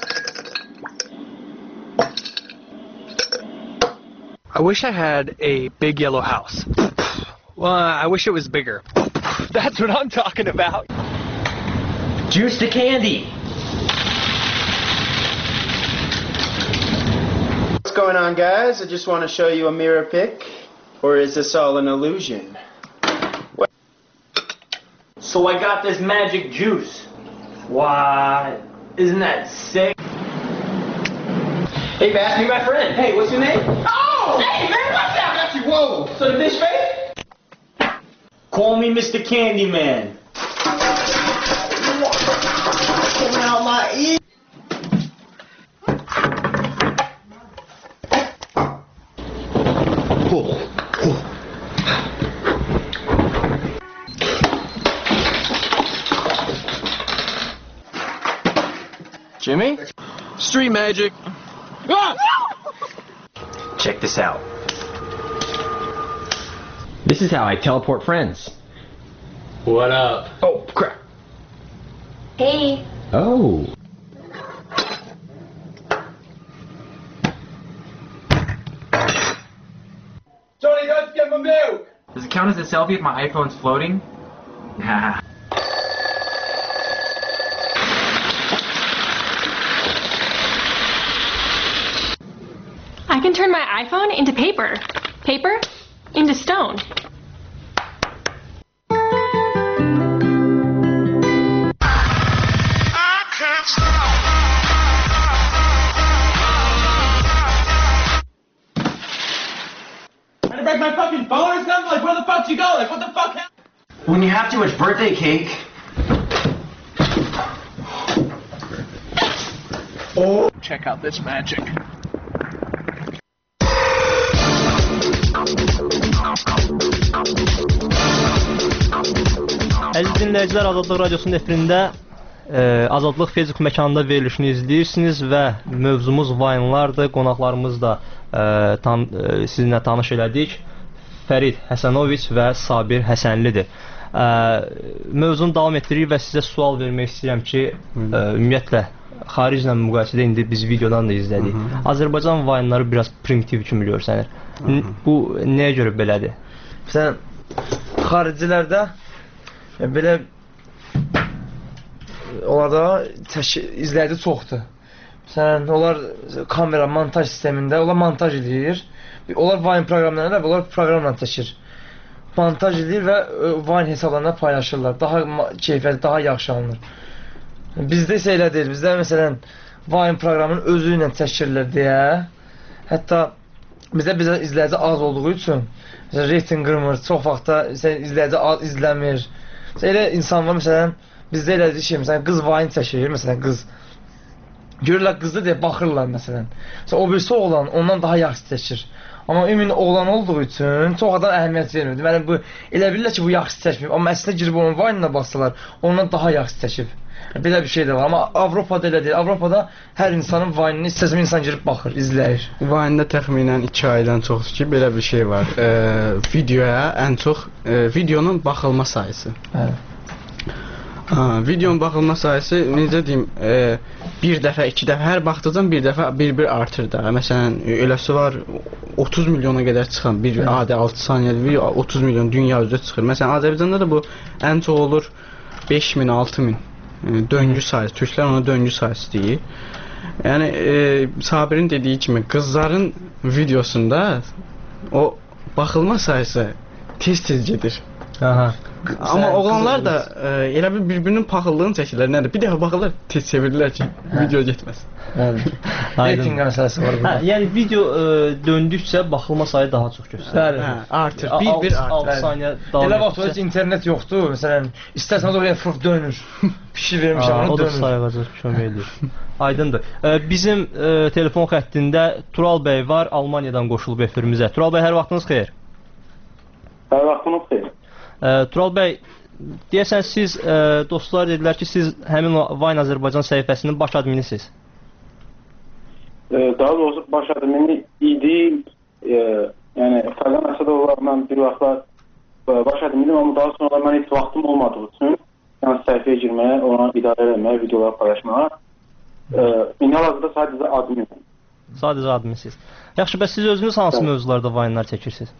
I wish I had a big yellow house. Well, I wish it was bigger. That's what I'm talking about. Juice to candy. What's going on, guys? I just want to show you a mirror pic. Or is this all an illusion? What? So I got this magic juice. Why, isn't that sick? Hey, Bass, meet my friend. Hey, what's your name? Oh! Hey, man, watch out! Got you, whoa! So the fish face? Call me Mister Candyman. Coming out my ear. Jimmy? Street magic. Check this out. This is how I teleport friends. What up? Oh, crap. Hey. Oh. Johnny, don't get my milk! Does it count as a selfie if my iPhone's floating? Nah. I can turn my iPhone into paper. Paper into stone. Trying to break my fucking phone or something? Like, where the fuck you go? Like, what the fuck happened? When you have too much birthday cake. Oh, check out this magic. Əziz dinləyicilər, Azadlıq Radiosunun efirində e, Azadlıq Facebook məkanında verilişini izləyirsiniz və mövzumuz Vayne'lardır. Qonaqlarımız da e, tan, e, sizinlə tanış elədik. Fərid Həsənoviç və Sabir Həsənlidir. Ə, mövzunu davam etdiririk və sizə sual vermək istəyirəm ki, ə, ümumiyyətlə xariclə müqayisədə indi biz videodan da izlədik. Hı -hı. Azərbaycan Vine'ları biraz primitiv kimi görsənir. Hı -hı. Bu nəyə görə belədir? Məsələn, xaricilərdə belə onlarda izləyici çoxdur. Məsələn, onlar kamera, montaj sistemində, onlar montaj edir. Onlar Vine proqramlarında və onlar proqramla çəkir. Montaj edir və Vine hesablarına paylaşırlar. Daha keyfiyyətli, daha yaxşı alınır. Bizdə isə elə deyil. Bizdə məsələn Vine proqramının özü ilə çəkirilir deyə. Hətta bizdə bizə izləyici az olduğu üçün reyting qırmır, çox vaxtda izləyici az izləmir. Elə insan var məsələn, bizdə elədir ki, məsələn qız Vine çəkir, məsələn qız görürlər qızdı deyə baxırlar məsələn. Məsələn o birisi oğlan ondan daha yaxşı çəkir. Amma ümumi oğlan olduğu üçün çox adam əhəmiyyət vermir. Deməli bu elə bilirlər ki, bu yaxşı çəkmir. Amma əslində girib onun Vine-ına baxsalar, ondan daha yaxşı çəkib. Belə bir şey də var. Amma Avropada elə deyil. Avropada hər insanın Vine-ni istəsəm insan girib baxır, izləyir. Vine-də təxminən iki aydan çoxdur ki, belə bir şey var. E, videoya ən çox e, videonun baxılma sayısı. Hə. Ha, videonun baxılma sayısı necə deyim, e, bir dəfə, iki dəfə, hər baxdıqdan bir dəfə bir-bir artır da. Məsələn, eləsi var otuz milyona qədər çıxan bir adi altı saniyəli video otuz milyon dünya üzrə çıxır. Məsələn, Azərbaycanda da bu ən çox olur beş min, altı min döngü sayısı. Türklər ona döngü sayısı deyir. Yəni e, Sabirin dediyi kimi qızların videosunda o baxılma sayısı tez-tez gedir. Aha. Amma oğlanlar da e, elə bir bir-birinin paxıllığını çəkirlər. Nədir? Bir dəfə baxırlar, tez çevirirlər ki, video getməsin. Rating məsələsi var burada. Hə, yəni video ə, döndükcə baxılma sayı daha çox göstərir. Hə, artır. Bir-bir artır. altı saniyə davam elə vaxt heç internet yoxdur. Məsələn, istəsən oraya fırf dönür. Pişi vermişəm, onu dönür. O da sayğacaq kömək edir. Aydındır. Ə, bizim ə, telefon xəttində Tural bəy var, Almaniyadan qoşulub efirimizə. Tural bəy, hər vaxtınız xeyir. Hər vaxtınız xeyir. Ə, Tural bəy, deyəsən siz ə, dostlar dedilər ki, siz həmin Vine Azərbaycan səhifəsinin baş adminisiniz. Daha doğrusu baş admini idi. E, yəni Fərqan Əsədovlarla bir vaxtlar baş adminim, amma daha sonra mən heç vaxtım olmadığı üçün yəni səhifəyə girməyə, ona idarə eləməyə, videolar paylaşmağa e, hal-hazırda sadəcə adminim. Sadəcə adminsiniz. Yaxşı, bəs siz özünüz hansı mövzularda Vine-lar çəkirsiniz?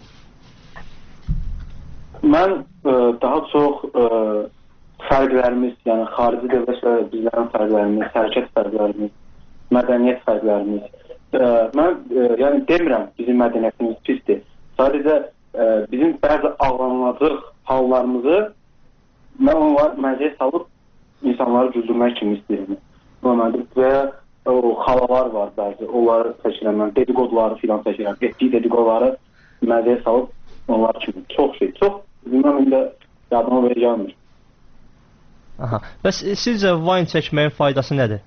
Mən e, daha çox e, fərqlərimiz, yəni xarici dövlətlə bizlərin fərqlərimiz, hərəkət fərqlərimiz, mədəniyyət fərqlərimiz. E, mən e, yəni demirəm bizim mədəniyyətimiz pisdir. Sadəcə e, bizim bəzi ağlanılacaq hallarımızı mən onlar məziyə salıb insanları güldürmək kimi istəyirəm. Normaldir və o xalalar var bəzi, onları çəkirəm mən, dedikoduları filan çəkirəm, etdiyi dedikoduları məziyə salıb onlar kimi. Çox şey, çox. Bilməm indi yadıma belə gəlmir. Aha. Bəs sizcə Vine çəkməyin faydası nədir?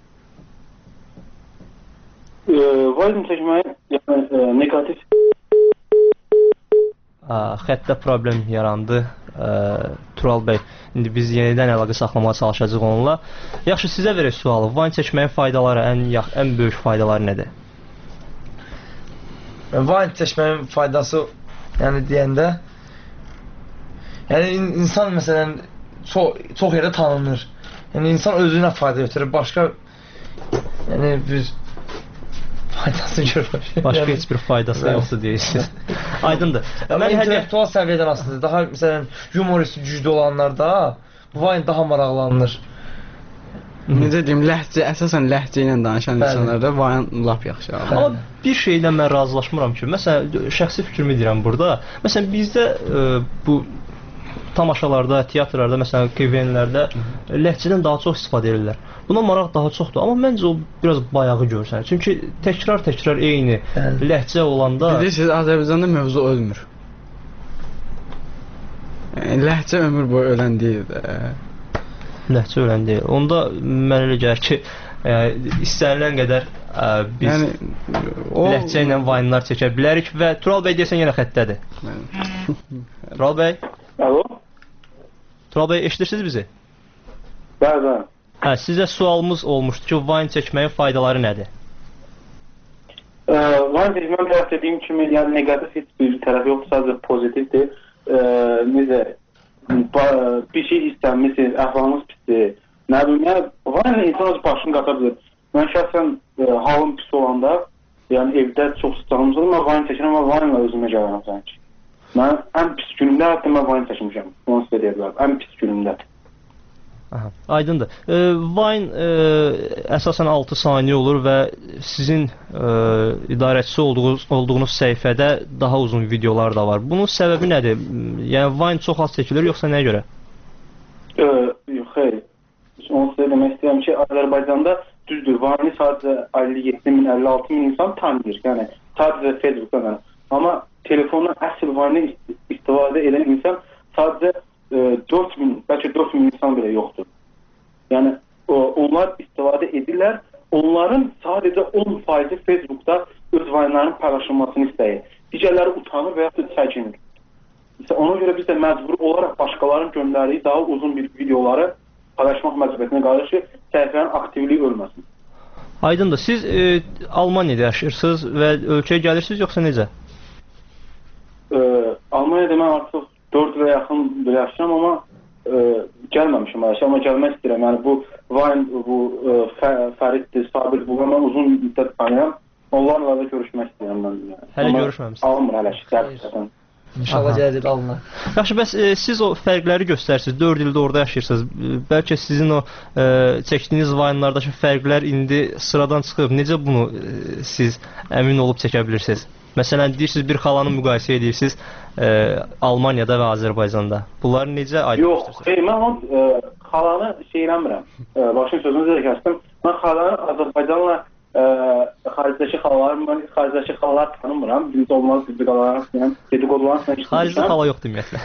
E, Vine çəkməyin yəni, e, negativ. Aa, xəttdə problem yarandı. Ə, Tural bəy, indi biz yenidən əlaqə saxlamağa çalışacağıq onunla. Yaxşı, sizə verək sualı. Vine çəkməyin faydaları, ən, ən böyük faydaları nədir? Vine çəkməyin faydası, yəni deyəndə, yəni insan məsələn çox, çox yerdə tanınır. Yəni insan özünə fayda götürür, başqa yəni bir faydası görmür. Başqa heç bir faydası yoxdur deyirsiniz. Aydındır. Mən intellektual səviyyədən aslında daha məsələn humorist güclü olanlarda bu Vine daha maraqlanır. Necə deyim, ləhcə, əsasən ləhcə ilə danışan insanlarda Vine lap yaxşı. Amma bir şeylə mən razılaşmıram ki, məsələn, şəxsi fikrimi deyirəm burada. Məsələn, bizdə ə, bu tamaşalarda, teatrlarda, məsələn, K V N-lərdə ləhcədən daha çox istifadə edirlər. Buna maraq daha çoxdur, amma məncə o biraz bayağı görsənir. Çünki təkrar-təkrar eyni ləhcə olanda... Bilirsiniz, Azərbaycanda mövzu ölmür. Ləhcə ömür boyu ölən deyil də. Ləhcə ölən deyil. Onda mən elə gəlir ki, ə, istənilən qədər ə, biz yəni, o... ləhcə ilə Vine-lar çəkə bilərik və Tural bəy deyəsən yenə xəttədir. Tural bəy? Alo? Tural bəy, eşidirsiniz bizi? Bəli, bəli. Hə, sizə sualımız olmuşdu ki, Vine çəkməyin faydaları nədir? Ə, Vine çəkməyin tərəf dediyim kimi, yəni negativ heç bir tərəf yoxdur, sadəcə pozitivdir. Ə, necə, bir şey istənmisiniz, əhvalınız pisdir. Nə bilim, yəni Vine insan öz başını qata bilir. Mən şəxsən e, halım pis olanda, yəni evdə çox sıcağımız olur, mən Vine çəkirəm və Vine ilə özümə gəlirəm sanki. Mən ən pis günümdə hətta mən Vine çəkmişəm. Onu sizə deyə bilərəm, ən pis günümdə. Aha, aydındır. E, Vine e, əsasən altı saniyə olur və sizin e, idarəçisi olduğunuz, olduğunuz səhifədə daha uzun videolar da var. Bunun səbəbi nədir? Yəni Vine çox az çəkilir, yoxsa nəyə görə? E, yox, xeyr. Onu sizə demək istəyirəm ki, Azərbaycanda düzdür, Vine'i sadəcə əlli yeddi min, əlli altı min insan tanıyır. Yəni sadəcə Facebook'dan. Amma telefondan əsl Vine'i istifadə edən insan sadəcə dörd min, bəlkə dörd min insan belə yoxdur. Yəni onlar istifadə edirlər. Onların sadəcə on faizi Facebook'da öz Vine'ların paylaşılmasını istəyir. Digərləri utanır və ya da çəkinir. Ona görə biz də məcbur olaraq başqalarının göndərdiyi daha uzun bir videoları paylaşmaq məcburiyyətinə qalırıq ki, səhifənin aktivliyi ölməsin. Aydındır. Siz e, Almaniyada yaşayırsınız və ölkəyə gəlirsiniz, yoxsa necə? E, Almaniyada mən artıq dörd ilə yaxın belə yaşayıram, amma e, gəlməmişim əşə, amma gəlmək istəyirəm. Yəni bu Vine, bu e, Fə, Fəriddir, Sabir, bu mən uzun müddət tanıyam. Onlarla da görüşmək istəyirəm mən. Yəni. Hələ görüşməmişsiniz. Almır hələ şəkildən. İnşallah gələcək alınır. Yaxşı, bəs e, siz o fərqləri göstərsiniz. dörd ildə orada yaşayırsınız. Bəlkə sizin o e, çəkdiyiniz Vine'lardakı fərqlər indi sıradan çıxıb. Necə bunu e, siz əmin olub çəkə bilirsiniz? Məsələn, deyirsiniz bir xalanı müqayisə edirsiniz e, Almaniyada və Azərbaycanda. Bunları necə aydınlaşdırırsınız? Yox, hey, mən o e, xalanı şey eləmirəm. E, başın sözünüzü də kəsdim. Mən xalanı Azərbaycanla e, xaricdəki xalaları, mən xaricdəki xalaları tanımıram. Bizdə olmaz, bizdə qalalarım, dedikodularım. Xaricdə xala yoxdur ümumiyyətlə.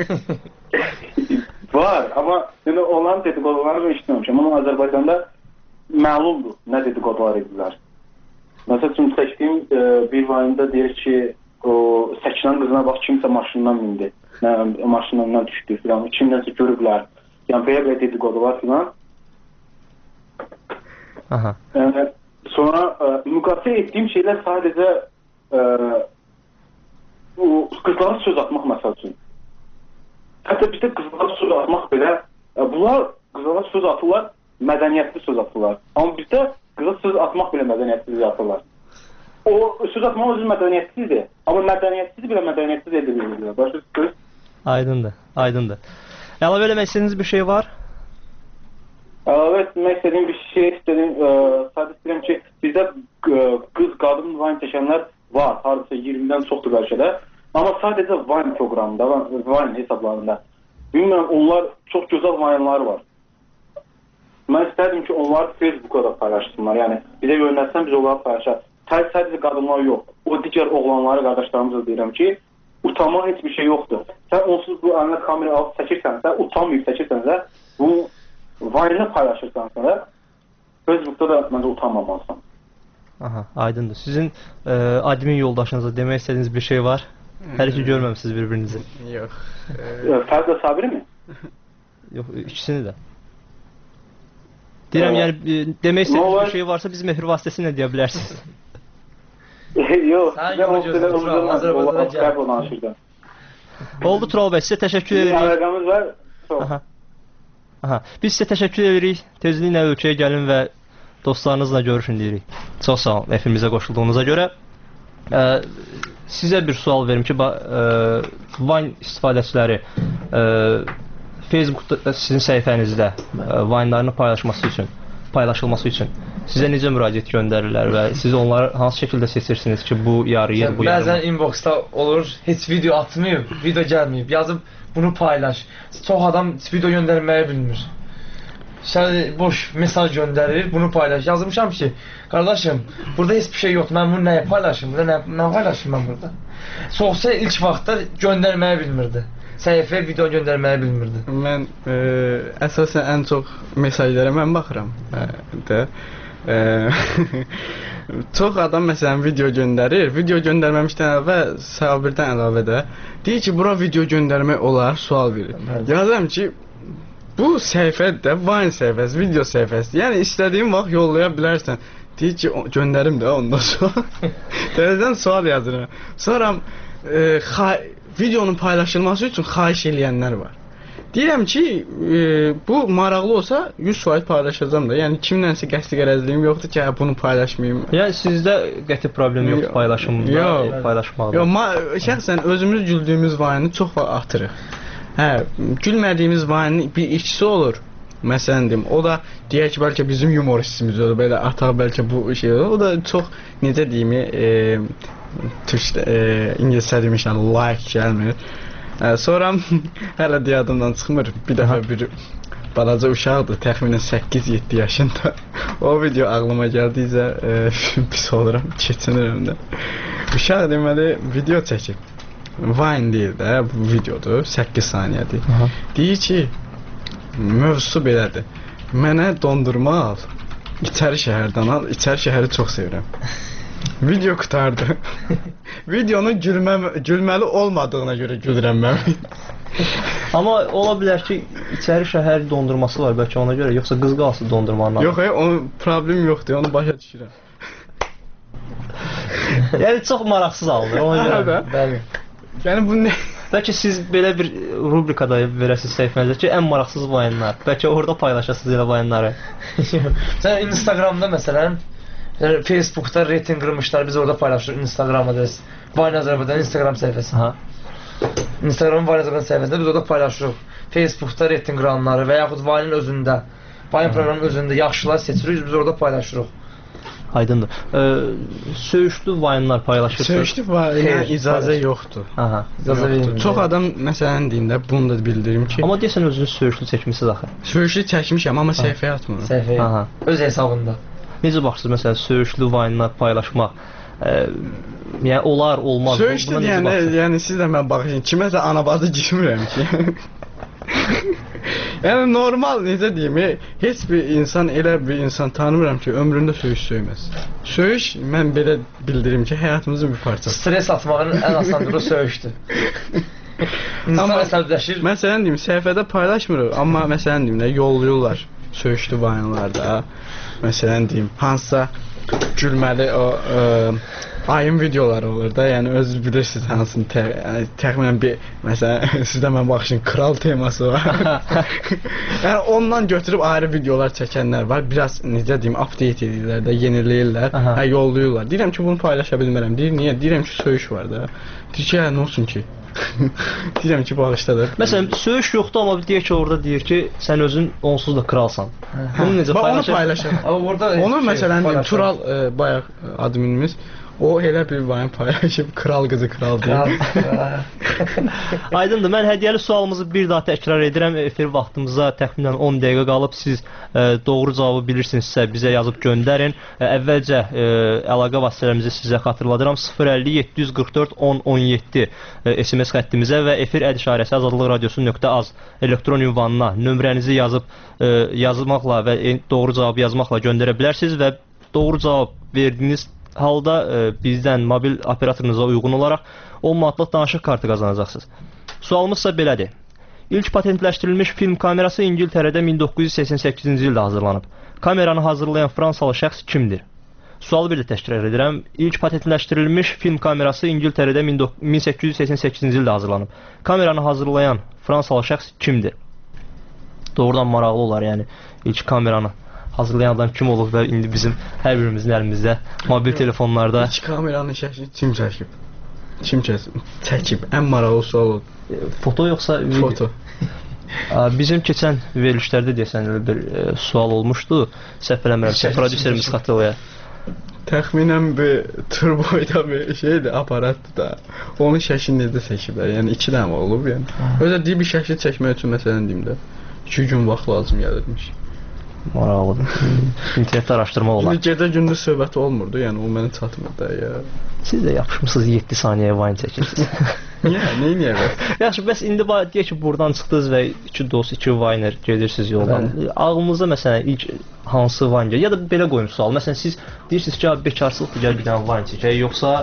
Var, amma yəni, onların dedikodularını işləməmişəm. Amma Azərbaycanda məlumdur nə dedikodular edirlər. Məsəl üçün çəkdiyim e, bir Vine'da deyir ki, o Səkinən qızına bax, kimsə maşından mindi, nə, maşından düşdü filan, kimdənsə görüblər. Yəni belə-belə dedikodular filan. Aha. Yəni, sonra e, müqayisə etdiyim şeylər sadəcə e, o, qızlara söz atmaq məsəl üçün. Hətta bizdə qızlara söz atmaq belə, e, bunlar qızlara söz atırlar, mədəniyyətli söz atırlar. Amma bizdə qıza söz atmaq belə mədəniyyətsiz yapırlar. O söz atmaq özü mədəniyyətsizdir. Amma mədəniyyətsiz belə mədəniyyətsiz edilir. Başqa söz? Aydındır, aydındır. Əlavə eləmək istədiyiniz bir şey var? Əlavə etmək istədiyim bir şey istədim. Sadəcə istəyirəm ki, bizdə qız, qadın Vine çəkənlər var. Hardasa iyirmidən çoxdur bəlkə də. Amma sadəcə Vine proqramında, Vine hesablarında. Bilmirəm, onlar çox gözəl Vine'lar var. Mən istərdim ki, onları Facebook'a da paylaşsınlar. Yəni, bizə yönəlsən, biz onları paylaşaq. Sadəcə qadınlar yox. O digər oğlanları, qardaşlarımıza deyirəm ki, utanmaq heç bir şey yoxdur. Sən onsuz bu əlinə kamera alıb çəkirsənsə, utanmayıb çəkirsənsə, bunu Vine'ı paylaşırsansə da, Facebook'da da məncə utanmamalısan. Aha, aydındır. Sizin e, admin yoldaşınıza demək istədiyiniz bir şey var? Hələ ki görməmişsiniz bir-birinizi. Yox. E... Fərdə Sabiri mi? Yox, ikisini də. Deyirəm, yəni demək istədiyiniz bir şey varsa bizim efir vasitəsilə deyə bilərsiniz. Yox, mən o gözlə Azərbaycana gəl. Oldu Tural bəy, sizə təşəkkür edirik. Əlaqəmiz var. Aha. Aha. Biz sizə təşəkkür edirik. Tezliklə ölkəyə gəlin və dostlarınızla görüşün deyirik. Çox sağ olun efirimizə qoşulduğunuza görə. Ə, sizə bir sual verim ki, ə, Vine istifadəçiləri ə, Facebookda sizin səhifənizdə Vine'larını paylaşması üçün, paylaşılması üçün sizə necə müraciət göndərirlər və siz onları hansı şəkildə seçirsiniz ki, bu yarıyır, bu yarımır? Bəzən inboxda olur, heç video atmayıb, video gəlməyib, yazıb bunu paylaş. Çox adam video göndərməyi bilmir. Şələ boş mesaj göndərir, bunu paylaş. Yazmışam ki, qardaşım, burada heç bir şey yoxdur, mən bunu nəyə paylaşım, burada nə, nə paylaşım mən burada? Soğusa ilk vaxtda göndərməyi bilmirdi. Səhifəyə video göndərməyi bilmirdi. Mən e, əsasən ən çox mesajlara mən baxıram. E, də. E, çox adam məsələn video göndərir. Video göndərməmişdən əvvəl Sabirdən əlavə də deyir ki, bura video göndərmək olar, sual verir. Yazıram ki, bu səhifədə Vine səhifəsi, video səhifəsi. Yəni istədiyin vaxt yollaya bilərsən. Deyir ki, göndərim də ondan sonra. Təzədən sual yazıram. Sonra e, videonun paylaşılması üçün xahiş eləyənlər var. Deyirəm ki, e, bu maraqlı olsa yüz faiz paylaşacağam da. Yəni kimlənsə qəsdi qərəzliyim yoxdur ki, hə, bunu paylaşmayım. Yəni sizdə qəti problem yoxdur paylaşımda, yox, paylaşmaqda. Yox, şəxsən özümüz güldüyümüz vayını çox vaxt atırıq. Hə, gülmədiyimiz vayının bir ikisi olur. Məsələn deyim, o da deyək ki, bəlkə bizim humoristimiz olur, belə ataq bəlkə bu şey olur. O da çox necə deyim, e, türk e, ingiliscə demişəm, like gəlmir. Ə, sonra hələ deyadımdan çıxmır. Bir dəfə bir balaca uşaqdır, təxminən səkkiz yeddi yaşında. O video ağlıma gəldiycə e, pis oluram, keçinirəm də. Uşaq deməli video çəkib. Vine deyil də, bu videodur, səkkiz saniyədir. Aha. Deyir ki, mövzusu belədir. Mənə dondurma al, İçəri şəhərdən al, İçəri şəhəri çox sevirəm. Video qutardı. Videonun gülmə, gülməli olmadığına görə gülürəm mən. Amma ola bilər ki, İçəri şəhər dondurması var bəlkə ona görə, yoxsa qız qalsı dondurmanın. Yox, e, onun problem yoxdur, onu başa düşürəm. Yəni çox maraqsız alınır ona görə. Bəli. Yəni bu nə? Bəlkə siz belə bir rubrikada verəsiniz səhifənizdə ki, ən maraqsız vayınlar. Bəlkə orada paylaşasınız elə vayınları. Sən Instagramda məsələn, Facebook'ta reyting qırmışlar, biz orada paylaşırıq Instagram adresi. Vine Azərbaycan Instagram səhifəsi. Ha. Instagramın Vine Azərbaycan səhifəsində biz orada paylaşırıq. Facebook'ta reyting qıranları və yaxud Vine'in özündə, Vine proqramının özündə yaxşılar seçirik, biz orada paylaşırıq. Aydındır. Ee, söyüşlü vayınlar paylaşırsınız. Söyüşlü vayına icazə yoxdur. Aha, icazə verilmir. Çox adam məsələn deyində bunu da bildirim ki. Amma deyəsən özünüz söyüşlü çəkmisiniz axı. Söyüşlü çəkmişəm, amma səhifəyə atmıram. Səhifəyə. Aha. Öz hesabında. Necə baxırsınız məsələn söyüşlü vayınlar paylaşmaq? E, yəni olar, olmaz. Söyüşlü deyəndə, yəni siz də mən baxın, kiməsə anabazı girmirəm ki. Yəni normal necə deyim, heç bir insan elə bir insan tanımıram ki, ömründə söyüş söyməz. Söyüş mən belə bildirim ki, həyatımızın bir parçası. Stres atmağın ən asanlığı söyüşdür. İnsan əsəbləşir. Məsələn deyim, səhifədə paylaşmırıq, amma məsələn deyim, yolluyurlar söyüşlü vayınlarda. Məsələn deyim, hansısa gülməli o ə, ayın videoları olur da, yəni özünüz bilirsiniz hansını tə, yəni, təxminən bir, məsələn, sizdə mən baxışın kral teması var. Yəni ondan götürüb ayrı videolar çəkənlər var, biraz necə deyim, update edirlər də, yeniləyirlər, hə, yolluyurlar. Deyirəm ki, bunu paylaşa bilmərəm, deyir, niyə? Deyirəm ki, söyüş var da. Deyir ki, hə, nə olsun ki? Deyirəm ki, bağışdadır. Məsələn, söyüş yoxdur, amma deyək ki, orada deyir ki, sən özün onsuz da kralsan. Bunu necə paylaşır? Onu paylaşır. Onu məsələn, deyim, Tural e, bayaq adminimiz, o elə bir vayın paylaşıb, kral qızı kral deyil. Aydındır, mən hədiyyəli sualımızı bir daha təkrar edirəm. Efir vaxtımıza təxminən on dəqiqə qalıb. Siz e, doğru cavabı bilirsinizsə bizə yazıb göndərin. E, əvvəlcə e, əlaqə vasitələrimizi sizə xatırladıram. sıfır əlli yeddi yüz qırx dörd on on yeddi e, S M S xəttimizə və efir əd işarəsi azadlıq radiosu nöqtə az elektron ünvanına nömrənizi yazıb e, yazmaqla və e, doğru cavabı yazmaqla göndərə bilərsiniz və doğru cavab verdiyiniz halda e, bizdən mobil operatorunuza uyğun olaraq on manatlıq danışıq kartı qazanacaqsınız. Sualımız isə belədir. İlk patentləşdirilmiş film kamerası İngiltərədə min doqquz yüz səksən səkkizinci ildə hazırlanıb. Kameranı hazırlayan Fransalı şəxs kimdir? Sualı bir də təkrar edirəm. İlk patentləşdirilmiş film kamerası İngiltərədə min səkkiz yüz səksən səkkizinci ildə hazırlanıb. Kameranı hazırlayan Fransalı şəxs kimdir? Doğrudan maraqlı olar, yəni ilk kameranı hazırlayan adam kim olub və indi bizim hər birimizin əlimizdə mobil telefonlarda. İlk kameranın şəklini kim çəkib? Kim çəkib? Ən maraqlı sual oldu. Foto yoxsa video? Foto. Bizim keçən verilişlərdə deyəsən bir e, sual olmuşdu. Səhv eləmirəmsə, prodüserimiz xatırlayır. Təxminən bir turboyda bir şeydir, aparatdır da. Onun şəklini necə çəkiblər? Yəni iki dənə olub, yəni. Özə deyib bir şəkli çəkmək üçün məsələn deyim də iki gün vaxt lazım gəlirmiş. Maraqlıdır. İnternetdə araşdırma olar. Gecə gündüz söhbəti olmurdu, yəni o mənə çatmır da ya. Siz də yapışmısınız yeddi saniyəyə vayın çəkirsiniz. Niyə? Neyin niyə bəs? Yaxşı, bəs indi deyək ki, buradan çıxdınız və iki dost, iki vayner gedirsiniz yoldan. Ağlınızda məsələn ilk hansı vayn gəlir? Ya da belə qoyum sual. Məsələn, siz deyirsiniz ki, bekarsılıqdır, gəl bir dənə vayn çəkək, yoxsa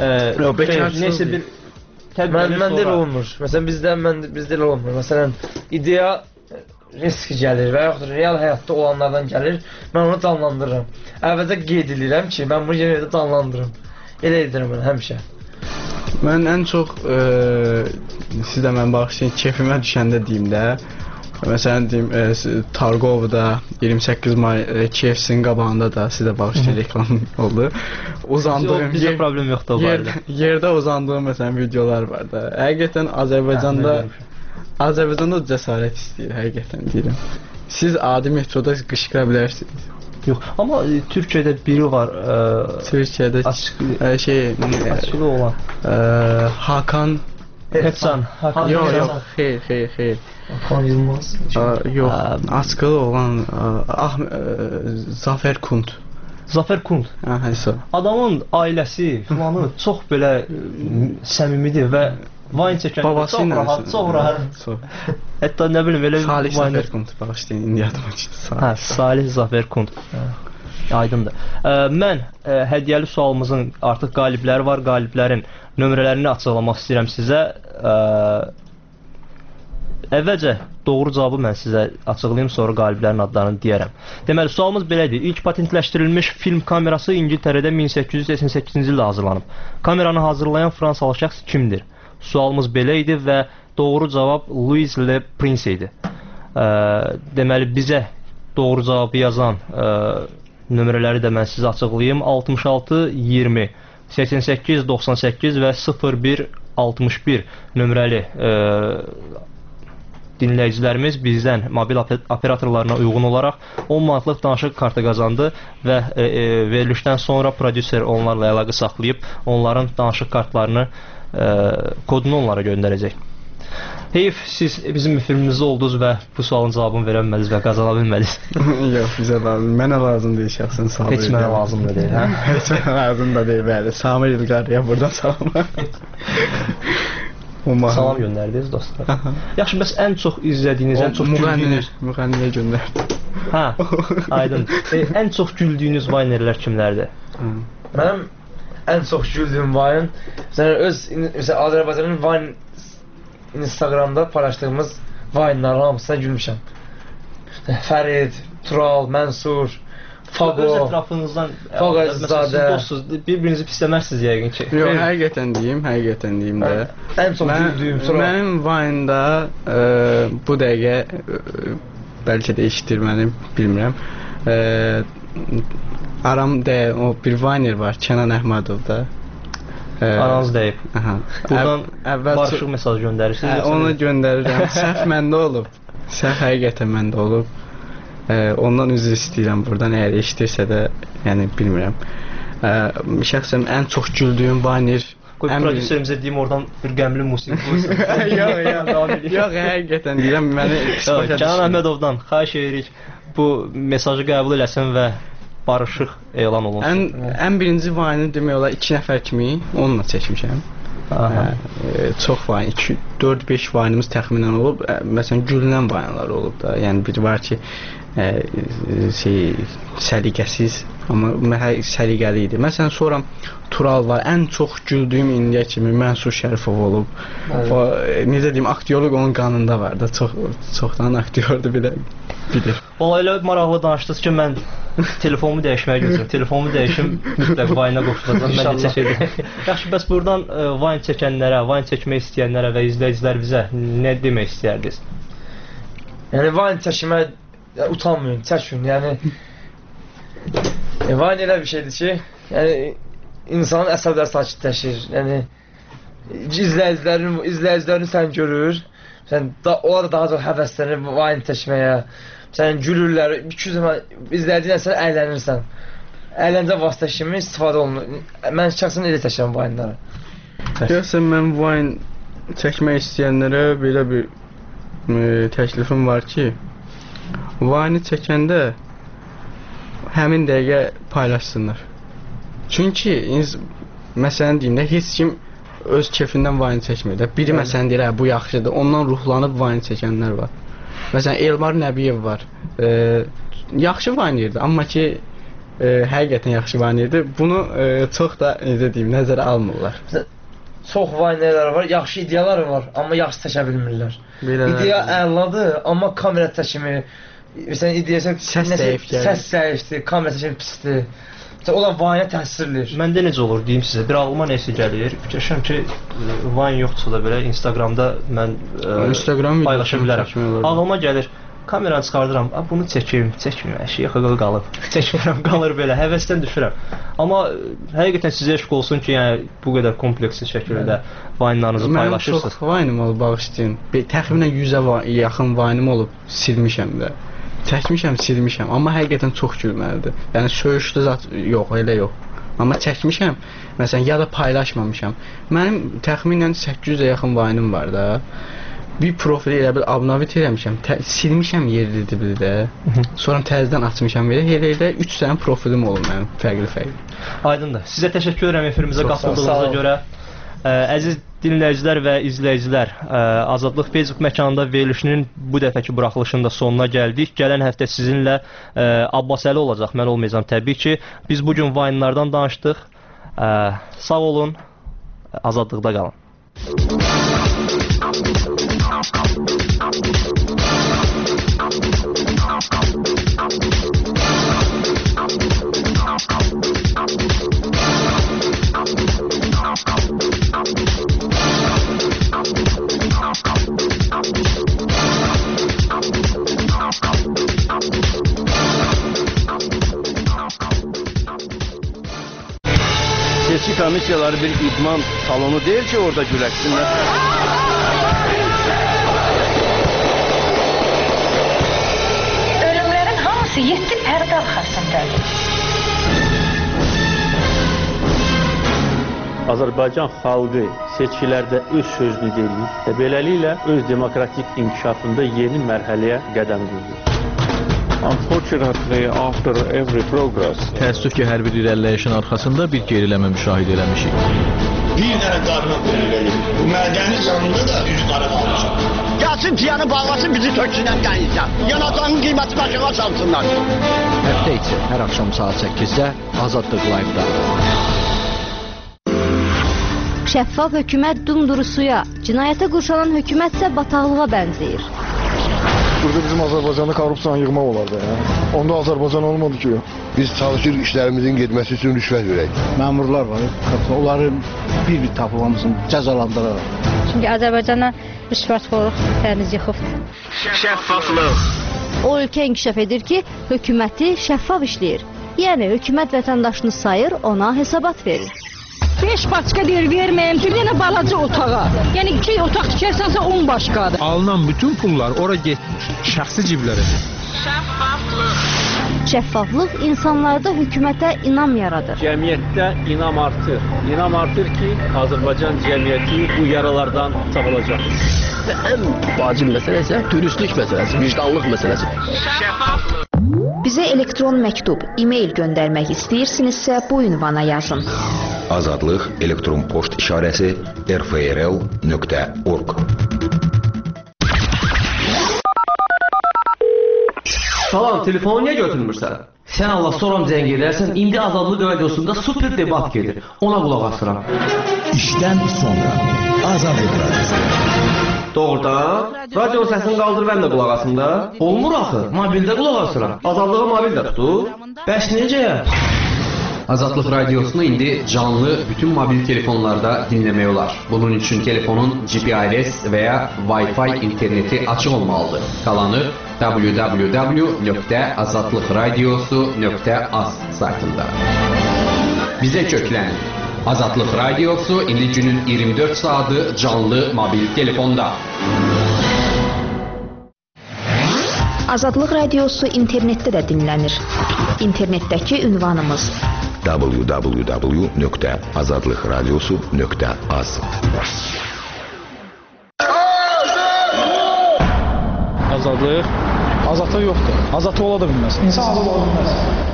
neysə bir Mən məndə elə olmur. Məsələn, bizdə mən bizdə elə olmur. Məsələn, ideya risk gəlir və yaxud real həyatda olanlardan gəlir, mən onu canlandırıram. Əvvəlcə qeyd edirəm ki, mən bunu yenə də canlandırım. Elə edirəm mən həmişə. Mən ən çox e, sizə mən baxışın keyfimə düşəndə deyim də, Məsələn deyim, e, Targovda iyirmi səkkiz may e, K F C-nin qabağında da sizə bağışlayır reklam oldu. Uzandığım bizdə problem yoxdur o yer, yerdə uzandığım məsələn videolar var da. Həqiqətən Azərbaycanda Azərbaycanda cəsarət istəyir, həqiqətən deyirəm. Siz adi metroda qışqıra bilərsiniz. Yox, amma e, Türkiyədə biri var. E, Türkiyədə açıq, e, şey açığı olan. E, Hakan Hepsan. Yox, yox, xeyr, xeyr, xeyr. Hakan Yılmaz. Yox, açığı olan ah Zafer Kunt. Zafer Kunt. Hə, həsə. Adamın ailəsi filanı çox belə səmimidir və Vine çəkəndə çox rahat, çox rahat. Hətta nə bilim elə Salih Zafer Kunt bağışlayın, indi yadıma çıxdı. Hə, Salih Zafer Kunt. Aydındır. Ə, mən ə, hədiyyəli sualımızın artıq qalibləri var. Qaliblərin nömrələrini açıqlamaq istəyirəm sizə. Ə, əvvəlcə doğru cavabı mən sizə açıqlayım, sonra qaliblərin adlarını deyərəm. Deməli, sualımız belədir. İlk patentləşdirilmiş film kamerası İngiltərədə min səkkiz yüz səksən səkkizinci ildə hazırlanıb. Kameranı hazırlayan Fransalı şəxs kimdir? Sualımız belə idi və doğru cavab Louis Le Prince idi. Ə, deməli, bizə doğru cavabı yazan ə, nömrələri də mən sizə açıqlayım. altmış altı iyirmi səksən səkkiz doxsan səkkiz və sıfır bir altmış bir nömrəli ə, dinləyicilərimiz bizdən mobil operatorlarına uyğun olaraq on manatlıq danışıq kartı qazandı və e, e, verilişdən sonra prodüser onlarla əlaqə saxlayıb onların danışıq kartlarını e, kodunu onlara göndərəcək. Heyf, siz bizim filmimizdə oldunuz və bu sualın cavabını verə bilmədiniz və qazana bilmədiniz. Yox, bizə lazım. Mənə lazım deyil şəxsən. Heç mənə lazım da deyil, hə? Heç mənə lazım da deyil, bəli. Samir İlqarıya buradan salam. Salam göndərdiniz dostlar. Yaxşı, bəs ən çox izlədiyiniz, ən çox güldüyünüz... Müğənniyə göndərdim. Hə, aydın. E, ən çox güldüyünüz vaynerlər kimlərdir? Mənim ən çox güldüyüm vayn, məsələn, öz, məsələn, Azərbaycanın vayn Instagramda paylaşdığımız vaynların hamısına gülmüşəm. Fərid, Tural, Mənsur, Fago, öz ətrafınızdan Faqazadə. Dostsuz, bir-birinizi pisləməzsiniz yəqin ki. Yox, həqiqətən deyim, həqiqətən deyim də. Ən çox güldüyüm sonra. Mənim Vine-da e, bu dəqiqə e, bəlkə də eşitir məni, bilmirəm. E, aramda o bir Viner var, Kənan Əhmədov da. Aranız deyib. Aha. Buradan əvvəl barışıq mesaj göndərirsiniz. Hə, onu göndərirəm. Səhv məndə olub. Səhv həqiqətən məndə olub. Ə, ondan üzr istəyirəm buradan, əgər eşidirsə də, yəni bilmirəm. Ə, şəxsən ən çox güldüyüm Viner. Qoy prodüserimizə deyim, oradan bir qəmli musiqi qoysun. Yox, yox. Yox, həqiqətən deyirəm, məni pis başa düşür. Kənan Əhmədovdan xahiş edirik, bu mesajı qəbul eləsin və barışıq elan olunsun. Ən, ən birinci Vine-ı demək olar iki nəfər kimi onunla çəkmişəm. Hə, e, çox Vine, iki dörd beş Vine-ımız təxminən olub. E, məsələn, gülünən Vine-lar olub da. Yəni bir var ki, e, şey, səliqəsiz, amma səliqəli idi. Məsələn, sonra Tural var. Ən çox güldüyüm indiyə kimi Mənsur Şərifov olub. O, e, necə deyim, aktyorluq onun qanında var da. Çox, çoxdan aktyordur bir də. Bilir. Valla elə maraqlı danışdınız ki, mən telefonumu dəyişməyə gözləyirəm. Telefonumu dəyişim, mütləq Vine-a qoşulacam. Mən neçə şeydir. Yaxşı, bəs buradan e, Vine çəkənlərə, Vine çəkmək istəyənlərə və izləyicilər bizə nə demək istəyərdiniz? Yəni Vine çəkmək utanmayın, çəkin. Yəni e, Vine elə bir şeydir ki, yəni insanın əsəbləri sakitləşir. Yəni izləyicilərin, izləyicilərin sən görür. Sən da, onlar daha çox həvəslənir Vine çəkməyə. Sən gülürlər, iki yüz izlədiyin sən əylənirsən. Əyləncə vasitə kimi istifadə olunur. Mən şəxsən elə çəkirəm Vine-ları. Görsən, mən Vine çəkmək istəyənlərə belə bir e, təklifim var ki, Vine-i çəkəndə həmin dəqiqə paylaşsınlar. Çünki məsələn deyim də, heç kim öz kefindən Vine çəkmir də. Biri məsələn deyir, bu yaxşıdır, ondan ruhlanıb Vine çəkənlər var. Məsələn, Elmar Nəbiyev var. E, yaxşı Vine-yirdir, amma ki e, həqiqətən yaxşı Vine-yirdir. Bunu e, çox da necə deyim, nəzərə almırlar. Çox Vine-lər var, yaxşı ideyalar var, amma yaxşı çəkə bilmirlər. İdeya əladır, amma kamera çəkimi, məsələn, ideyası səs zəifdir, səs zəifdir, kamera çəkimi pisdir. Onlar Vine-ə təsirləyir. Məndə necə olur deyim sizə, bir ağlıma nəsə gəlir. Fikirləşirəm ki, Vine yoxdursa da belə Instagramda mən Instagram paylaşa bilərəm. Ağlıma gəlir, kameranı çıxardıram, bunu çəkim, çəkməyim, əşiyə xəqəl qalıb. Çəkmirəm, qalır belə, həvəsdən düşürəm. Amma həqiqətən sizə eşq olsun ki, yəni bu qədər kompleksiz şəkildə Vine-larınızı paylaşırsınız. Mənim çox Vine-im olub, bağışlayın. Təxminən yüzə yaxın Vine-im olub, silmişəm də. Çəkmişəm, silmişəm, amma həqiqətən çox gülməlidir. Yəni söyüşdə zat yox, elə yox. Amma çəkmişəm, məsələn, ya da paylaşmamışam. Mənim təxminən səkkiz yüzə yaxın Vine-im var da. Bir profili elə bir abunavit eləmişəm, silmişəm yerli dibli sonra təzədən açmışam belə, elə-elə üç dənə profilim olub mənim, fərqli-fərqli. Aydındır. Sizə təşəkkür edirəm efirimizə qatıldığınıza görə. Ə, əziz dinləyicilər və izləyicilər, ə, Azadlıq Facebook məkanında verilişinin bu dəfəki buraxılışının da sonuna gəldik. Gələn həftə sizinlə ə, Abbasəli olacaq, mən olmayacağam təbii ki. Biz bugün Vine-lardan danışdıq. Ə, sağ olun, azadlıqda qalın. Seçki komissiyaları bir idman salonu değil ki orada güləşsinlər. Ölümlərin hamısı yeddi pərdə arxasındadır. Azərbaycan xalqı seçkilərdə öz sözünü deyir və beləliklə öz demokratik inkişafında yeni mərhələyə qədəm qoyur. Unfortunately, after every progress, təəssüf ki, hər bir irəliləyişin arxasında bir geriləmə müşahidə eləmişik. Bir dənə qarına qoyulur. Bu mədəni canında da üç qara qalmışam. Gəlsin tiyanı bağlasın, bizi töksünən qəyinsən. Yanacağının qiyməti başına çalsınlar. Həftə içi hər axşam saat səkkizdə Azadlıq Live-da. Şəffaf hökumət dumduru suya, cinayətə qurşanan hökumət isə bataqlığa bənzəyir. Burada bizim Azərbaycanda korrupsiyanı yığmaq olardı ya. Onda Azərbaycan olmadı ki. Biz çalışır işlərimizin getməsi üçün rüşvət verək. Məmurlar var, onları bir-bir tapılmasın, cəzalandıraraq. Çünki Azərbaycana rüşvətxorluq təmiz yıxıbdır. Şəffaflıq. O ölkə inkişaf edir ki, hökuməti şəffaf işləyir. Yəni hökumət vətəndaşını sayır, ona hesabat verir. beş başqa deyir, verməyəm, bir dənə balaca otağa. Yəni iki otaq tikərsənsə on başqadır. Alınan bütün pullar ora getmiş, şəxsi ciblərə. Şəffaflıq. Şəffaflıq insanlarda hökumətə inam yaradır. Cəmiyyətdə inam artır. İnam artır ki, Azərbaycan cəmiyyəti bu yaralardan sağalacaq. Və ən vacib məsələ isə dürüstlük məsələsi, vicdanlıq məsələsi. Şəffaflıq. Bizə elektron məktub, e-mail göndərmək istəyirsinizsə bu ünvana yazın. Azadlıq elektron poçt işarəsi r f r l nöqtə org. Salam, telefonu niyə götürmürsən? Sən Allah soram zəng edərsən, indi Azadlıq radiosunda super debat gedir. Ona qulaq asıram. İşdən sonra Azadlıq radiosu. Doğrudan? Radio səsini qaldır, mən də qulaq asım da. Olmur axı, mobildə qulaq asıram. Azadlığı mobildə tutur. Bəs necə? Azadlıq radiosunu indi canlı bütün mobil telefonlarda dinləmək olar. Bunun üçün telefonun G P R S və ya Wi-Fi interneti açıq olmalıdır. Qalanı w w w nöqtə azadlıq radiosu nöqtə az saytında. Bizə köklən. Azadlıq radiosu indi günün iyirmi dörd saatı canlı mobil telefonda. Azadlıq radiosu internetdə də dinlənir. İnternetdəki ünvanımız w w w nöqtə azadlıq radiosu nöqtə az. Azadlıq? Azadlıq yoxdur. Azadlıq ola da bilməz. İnsan azad ola bilməz.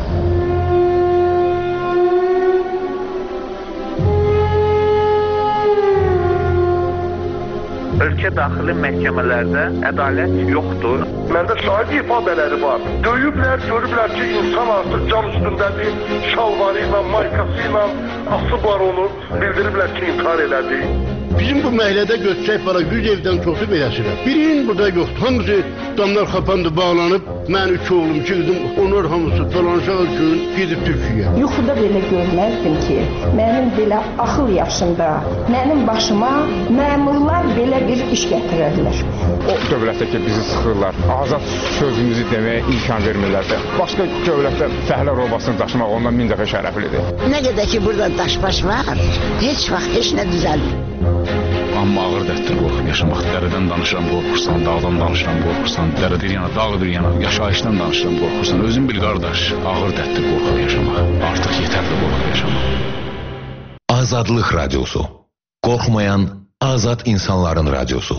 Ölkə daxili məhkəmələrdə ədalət yoxdur. Məndə şahid ifadələri var. Döyüblər, görüblər ki, insan artıq cam üstündədir, şalvarı ilə, maykası ilə asıblar onu, bildiriblər ki, intihar elədi. Bizim bu məhəllədə götürsək bala yüz evdən çoxu beləsirəm. Birinin burada yoxdur. Hamısı damlar kapandı, bağlanıb. Mən üç oğlum, iki qızım, onlar hamısı dolanacaq gün gedib Türkiyəyə. Yuxuda belə görməzdim ki, mənim belə axıl yaşımda, mənim başıma məmurlar belə bir iş gətirərlər. O dövlətdə ki, bizi sıxırlar, azad sözümüzü deməyə imkan vermirlər də. Başqa dövlətdə fəhlə robasını daşımaq ondan min dəfə şərəflidir. Nə qədər ki, burada daş-baş var, heç vaxt heç nə düzəlmir. Amma ağır dətdir qorxub yaşamaq. Dərədən danışıram, qorxursan, dağdan danışıram, qorxursan, dərə bir yana, dağ bir yana, yaşayışdan danışıram, qorxursan. Özün bil qardaş, ağır dətdir qorxub yaşamaq. Artıq yetərli qorxub yaşamaq. Azadlıq Radyosu. Qorxmayan azad insanların radyosu.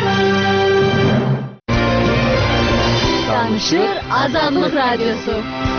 Danışır Azadlıq Radyosu.